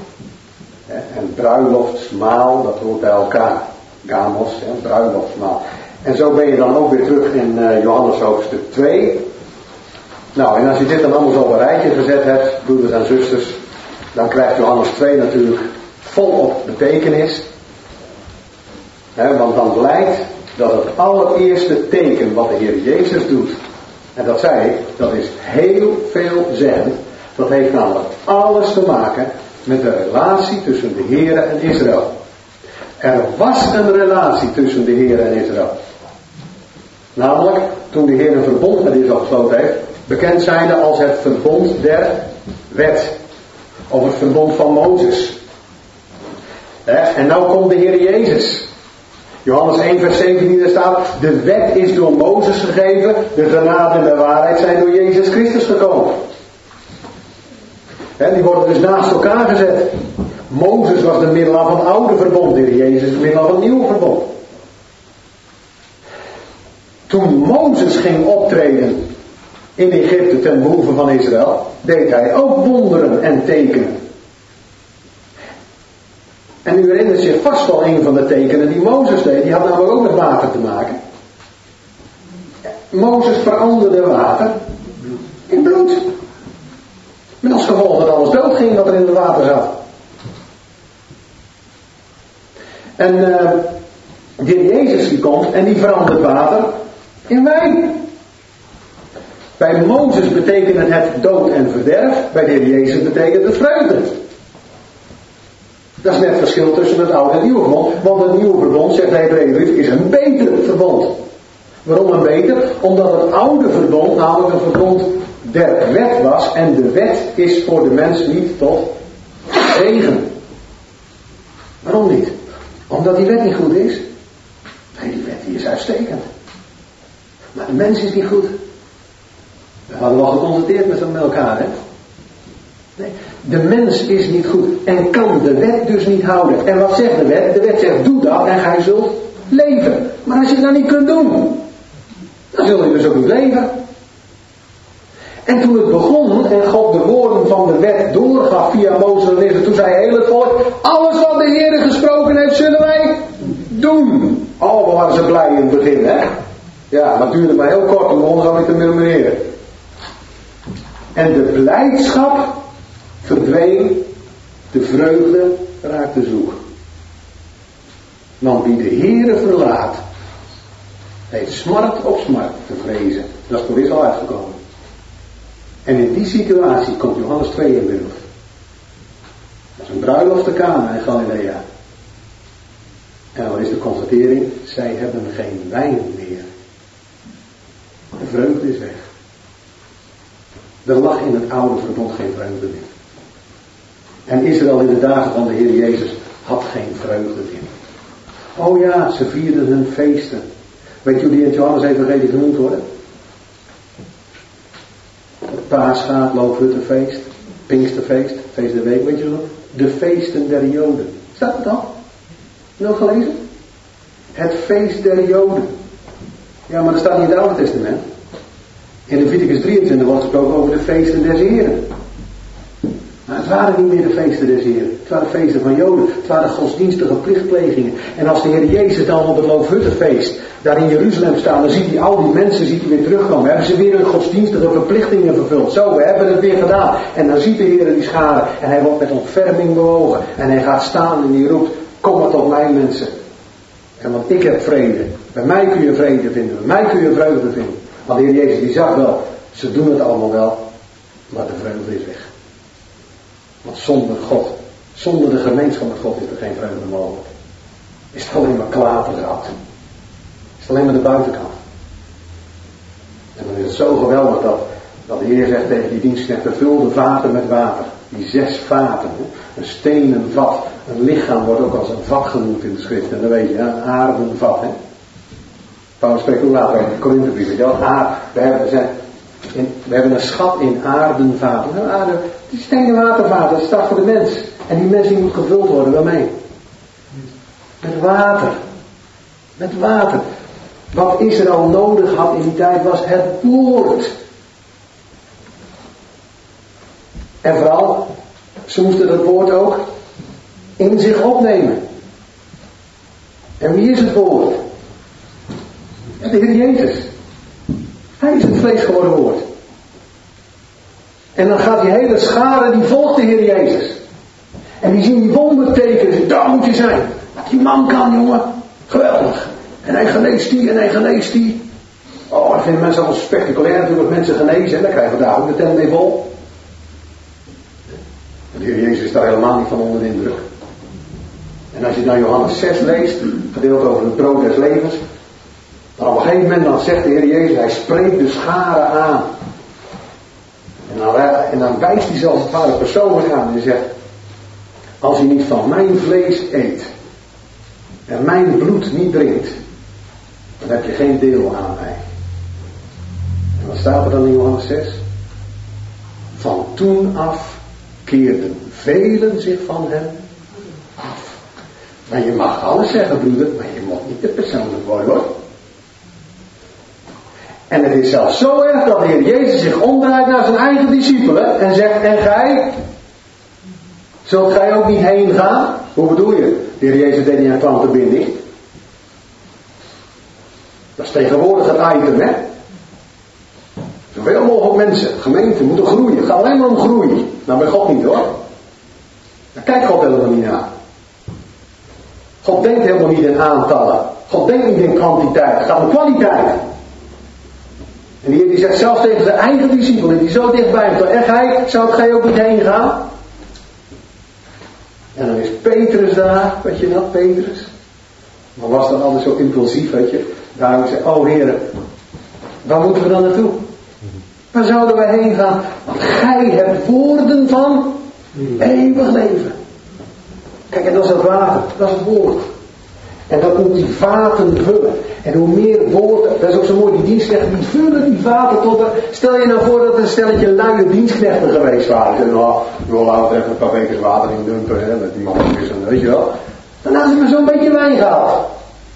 En bruiloftsmaal, dat hoort bij elkaar. Gamos, hè, bruiloftsmaal. En zo ben je dan ook weer terug in uh, Johannes hoofdstuk twee. Nou, en als je dit dan allemaal zo op een rijtje gezet hebt, broeders en zusters, dan krijgt Johannes twee natuurlijk volop betekenis. He, want dan blijkt dat het allereerste teken wat de Heer Jezus doet, en dat zei ik, dat is heel veelzeggend. Dat heeft namelijk alles te maken met de relatie tussen de Heer en Israël. Er was een relatie tussen de Heer en Israël. Namelijk, toen de Heer een verbond met Israël gesloten heeft, bekend zijnde als het verbond der wet. Of het verbond van Mozes. En nou komt de Heer Jezus. Johannes één vers zeventien, daar staat, de wet is door Mozes gegeven, de genade en de waarheid zijn door Jezus Christus gekomen. He, die worden dus naast elkaar gezet. Mozes was de middelaar van het oude verbond, de Heer Jezus is de middelaar van het nieuwe verbond. Toen Mozes ging optreden in Egypte ten behoeve van Israël, deed hij ook wonderen en tekenen. En u herinnert zich vast wel een van de tekenen die Mozes deed, die had namelijk ook met water te maken. Mozes veranderde water in bloed. Met als gevolg dat alles doodging wat er in het water zat. En uh, de Heer Jezus die komt en die verandert water in wijn. Bij Mozes betekent het dood en verderf. Bij de Heer Jezus betekent het vreugde. Dat is net het verschil tussen het oude en het nieuwe verbond. Want het nieuwe verbond, zegt de Hebreeënbrief, is een beter verbond. Waarom een beter? Omdat het oude verbond namelijk een verbond der wet was. En de wet is voor de mens niet tot zegen. Waarom niet? Omdat die wet niet goed is. Nee, die wet die is uitstekend. Maar de mens is niet goed. Dat hadden we al geconstateerd met elkaar, hè? Nee, de mens is niet goed en kan de wet dus niet houden. En wat zegt de wet? De wet zegt, doe dat en gij zult leven. Maar als je dat niet kunt doen, dan zul je dus ook niet leven. En toen het begon en God de woorden van de wet doorgaf via Mozes en Elijah, toen zei heel het volk, alles wat de Heer gesproken heeft, zullen wij doen. Oh, wat waren ze blij in het begin, hè? Ja, maar het duurde maar heel kort, om ons alweer te murmureren. En de blijdschap verdween, de vreugde raakte zoek. Want wie de Heere verlaat, heeft smart op smart te vrezen. Dat is voor Israël uitgekomen. En in die situatie komt Johannes twee in beeld. Dat is een bruiloft te Kana in Galilea. En dan is de constatering, zij hebben geen wijn meer. De vreugde is weg. Er lag in het oude verbond geen vreugde meer. En Israël in de dagen van de Heer Jezus had geen vreugde meer. Oh ja, ze vierden hun feesten. Weet je hoe die in het Johannes evangelie genoemd worden? Het Paascha, het Loofhuttenfeest, Pinksterfeest, feest der week, weet je nog? De feesten der Joden. Staat het al? Nog gelezen? Het feest der Joden. Ja, maar dat staat niet in het Oude Testament. In Leviticus drieëntwintig wordt gesproken over de feesten des Heren. Maar het waren niet meer de feesten des Heren. Het waren feesten van Joden. Het waren godsdienstige plichtplegingen. En als de Heer Jezus dan op het Loofhuttenfeest daar in Jeruzalem staat, dan ziet hij al die mensen ziet hij weer terugkomen. Hebben ze weer hun godsdienstige verplichtingen vervuld. Zo, we hebben het weer gedaan. En dan ziet de Heer die scharen en hij wordt met ontferming bewogen. En hij gaat staan en die roept, kom maar tot mij mensen. En want ik heb vrede. Bij mij kun je vrede vinden. Bij mij kun je vreugde vinden. Want de Heer Jezus die zag wel, ze doen het allemaal wel, maar de vreugde is weg. Want zonder God, zonder de gemeenschap met God is er geen vreugde mogelijk. Is het alleen maar klatergat. Is het alleen maar de buitenkant. En dan is het zo geweldig dat, dat de Heer zegt tegen die dienstknechten, vul de vaten met water. Die zes vaten. Hè? Een stenen vat. Een lichaam wordt ook als een vat genoemd in de schrift. En dan weet je, een aardenvat. Hè? Paulus spreekt ook later over de Korinthebrief. We hebben, zijn, in, we hebben een schat in aardenvaten. Nou, aarde, die stenen watervaten, dat staat voor de mens. En die mens die moet gevuld worden, waarmee? Met water. Met water. Wat Israël nodig had in die tijd was het woord. En vooral, ze moesten dat woord ook in zich opnemen. En wie is het woord? De Heer Jezus. Hij is het vlees geworden woord. En dan gaat die hele schare, die volgt de Heer Jezus. En die zien die wondertekenen, daar moet je zijn. Wat die man kan, jongen. Geweldig. En hij geneest die, en hij geneest die. Oh, dat vinden mensen allemaal spectaculair natuurlijk, mensen genezen. En daar krijgen we daar ook de tent mee vol. En de Heer Jezus is daar helemaal niet van onder de indruk. En als je naar Johannes zes leest, gedeelte over het brood des levens. Maar op een gegeven moment dan zegt de Heer Jezus, hij spreekt de schare aan. En dan, en dan wijst hij zelfs het ware persoonlijk aan. En hij zegt, als je niet van mijn vlees eet en mijn bloed niet drinkt, dan heb je geen deel aan mij. En wat staat er dan in Johannes zes? Van toen af keerden velen zich van hem af. Maar je mag alles zeggen, broeder, maar je moet niet te persoonlijk worden, hoor. En het is zelfs zo erg dat de Heer Jezus zich omdraait naar zijn eigen discipelen en zegt, en gij? Zult gij ook niet heen gaan? Hoe bedoel je? De Heer Jezus deed niet aan klantenbinding. Dat is tegenwoordig het item, hè? Zoveel mogelijk mensen, gemeenten moeten groeien. Het gaat alleen maar om groei. Nou, bij God niet, hoor. Daar kijkt God helemaal niet naar. God denkt helemaal niet in aantallen. God denkt niet in kwantiteit. Het gaat om kwaliteit. En die, die zegt zelfs tegen zijn eigen discipelen, die zo dichtbij hem, en gij, zou gij ook niet heen gaan? En dan is Petrus daar, weet je dat, Petrus? Maar was dan altijd zo impulsief, weet je. Daarom zei, oh heren, waar moeten we dan naartoe? Waar zouden wij heen gaan? Want gij hebt woorden van eeuwig leven. Kijk, en dat is het water, dat is het woord. En dat moet die vaten vullen. En hoe meer woorden, dat is ook zo mooi, die dienstknechten, die vullen die vaten tot er... Stel je nou voor dat er een stelletje luie dienstknechten geweest waren. Ze nou, joh, laten we even een paar bekers water in dumpen, hè, met die man is een, weet je wel. Dan hadden ze maar zo'n beetje wijn gehaald.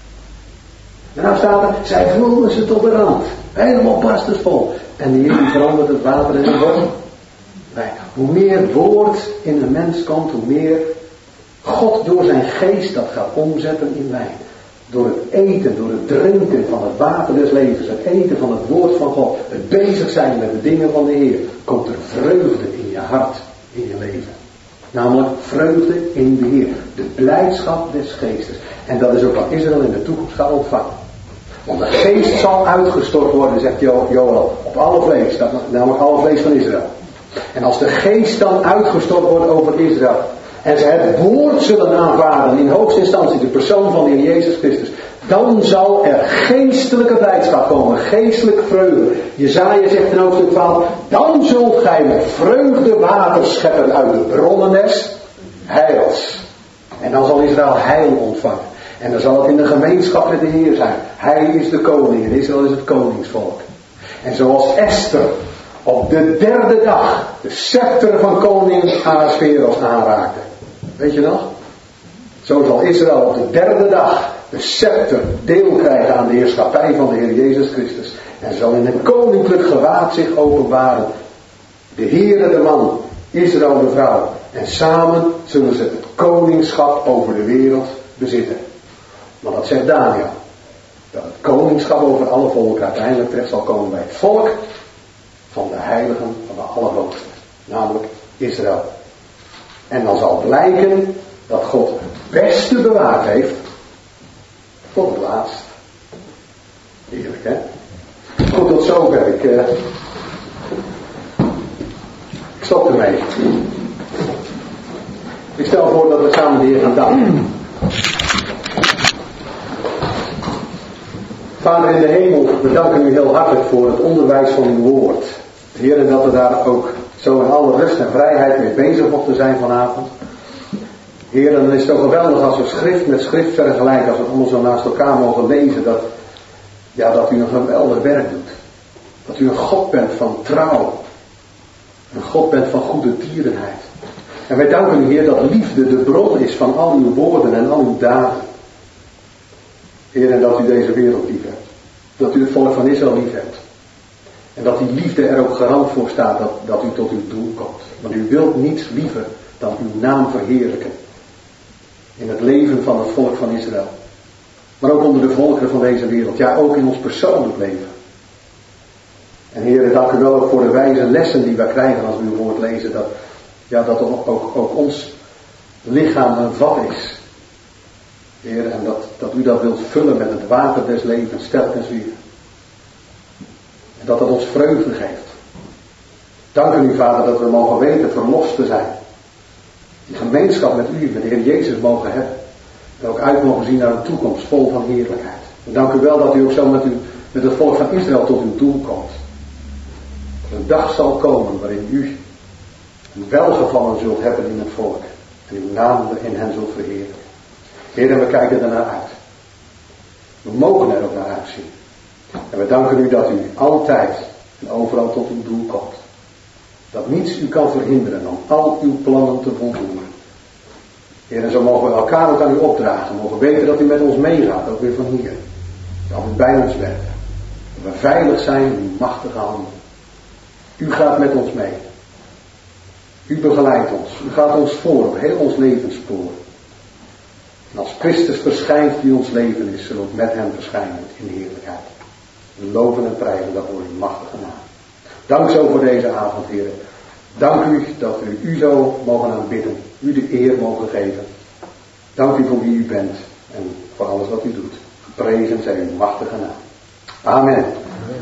En nou staat er, zij vulden ze tot de rand. Helemaal barstensvol. En de Heer die verandert het water in een wijn. Hoe meer woord in een mens komt, hoe meer God door zijn geest dat gaat omzetten in wijn. Door het eten, door het drinken van het water des levens, het eten van het woord van God, het bezig zijn met de dingen van de Heer, komt er vreugde in je hart, in je leven. Namelijk vreugde in de Heer. De blijdschap des geestes. En dat is ook wat Israël in de toekomst gaat ontvangen. Want de geest zal uitgestort worden, zegt Jo- Joel, op alle vlees. Dat, namelijk alle vlees van Israël. En als de geest dan uitgestort wordt over Israël. En ze het woord zullen aanvaarden in hoogste instantie, de persoon van de Heer Jezus Christus. Dan zal er geestelijke blijdschap komen, geestelijke vreugde. Jesaja zegt in hoofdstuk twaalf, dan zult gij met vreugde water scheppen uit de bronnen des heils. En dan zal Israël heil ontvangen. En dan zal het in de gemeenschap met de Heer zijn. Hij is de koning en Israël is het koningsvolk. En zoals Esther op de derde dag de scepter van koning Ahasveros aanraakte. Weet je nog? Zo zal Israël op de derde dag de scepter deel krijgen aan de heerschappij van de Heer Jezus Christus. En zal in een koninklijk gewaad zich openbaren. De Heere de man, Israël de vrouw. En samen zullen ze het koningschap over de wereld bezitten. Maar dat zegt Daniel. Dat het koningschap over alle volken uiteindelijk terecht zal komen bij het volk van de heiligen van de Allerhoogste. Namelijk Israël. En dan zal blijken dat God het beste bewaard heeft tot het laatst. Heerlijk, hè? Goed, tot zover. Ik, uh, ik stop ermee. Ik stel voor dat we samen de Heer gaan danken. Vader in de hemel, we danken u heel hartelijk voor het onderwijs van uw woord. Heer, en dat we daar ook zo in alle rust en vrijheid mee bezig mochten zijn vanavond. Heer, dan is het zo geweldig als we schrift met schrift vergelijken, als we het allemaal zo naast elkaar mogen lezen, dat, ja, dat u een geweldig werk doet. Dat u een God bent van trouw. Een God bent van goede tierenheid. En wij danken u, Heer, dat liefde de bron is van al uw woorden en al uw daden. Heer, en dat u deze wereld lief hebt. Dat u het volk van Israël lief hebt. En dat die liefde er ook garant voor staat dat, dat u tot uw doel komt. Want u wilt niets liever dan uw naam verheerlijken. In het leven van het volk van Israël. Maar ook onder de volkeren van deze wereld. Ja, ook in ons persoonlijk leven. En Heer, dank u wel ook voor de wijze lessen die wij krijgen als we uw woord lezen. Dat, ja, dat ook, ook, ook ons lichaam een vat is. Heer, en dat, dat u dat wilt vullen met het water des levens, telkens weer. En dat dat ons vreugde geeft. Dank u, Vader, dat we mogen weten verlost te zijn. Die gemeenschap met u, met de Heer Jezus mogen hebben. En ook uit mogen zien naar een toekomst vol van heerlijkheid. En dank u wel dat u ook zo met, u, met het volk van Israël tot uw doel komt. Dat een dag zal komen waarin u een welgevallen zult hebben in het volk. En uw naam in hen zult verheerlijken. Heer, en we kijken er naar uit. We mogen er ook naar uitzien. En we danken u dat u altijd en overal tot uw doel komt. Dat niets u kan verhinderen om al uw plannen te volvoeren. Heer, en zo mogen we elkaar ook aan u opdragen. We mogen weten dat u met ons meegaat, ook weer van hier. Dat u bij ons bent. Dat we veilig zijn in uw machtige handen. U gaat met ons mee. U begeleidt ons. U gaat ons voor op heel ons levensspoor. En als Christus verschijnt die ons leven is, zullen we ook met hem verschijnen in heerlijkheid. We loven en prijzen dat voor uw machtige naam. Dank zo voor deze avond, Heer. Dank u dat we u zo mogen aanbidden. U de eer mogen geven. Dank u voor wie u bent. En voor alles wat u doet. Geprezen zij uw machtige naam. Amen.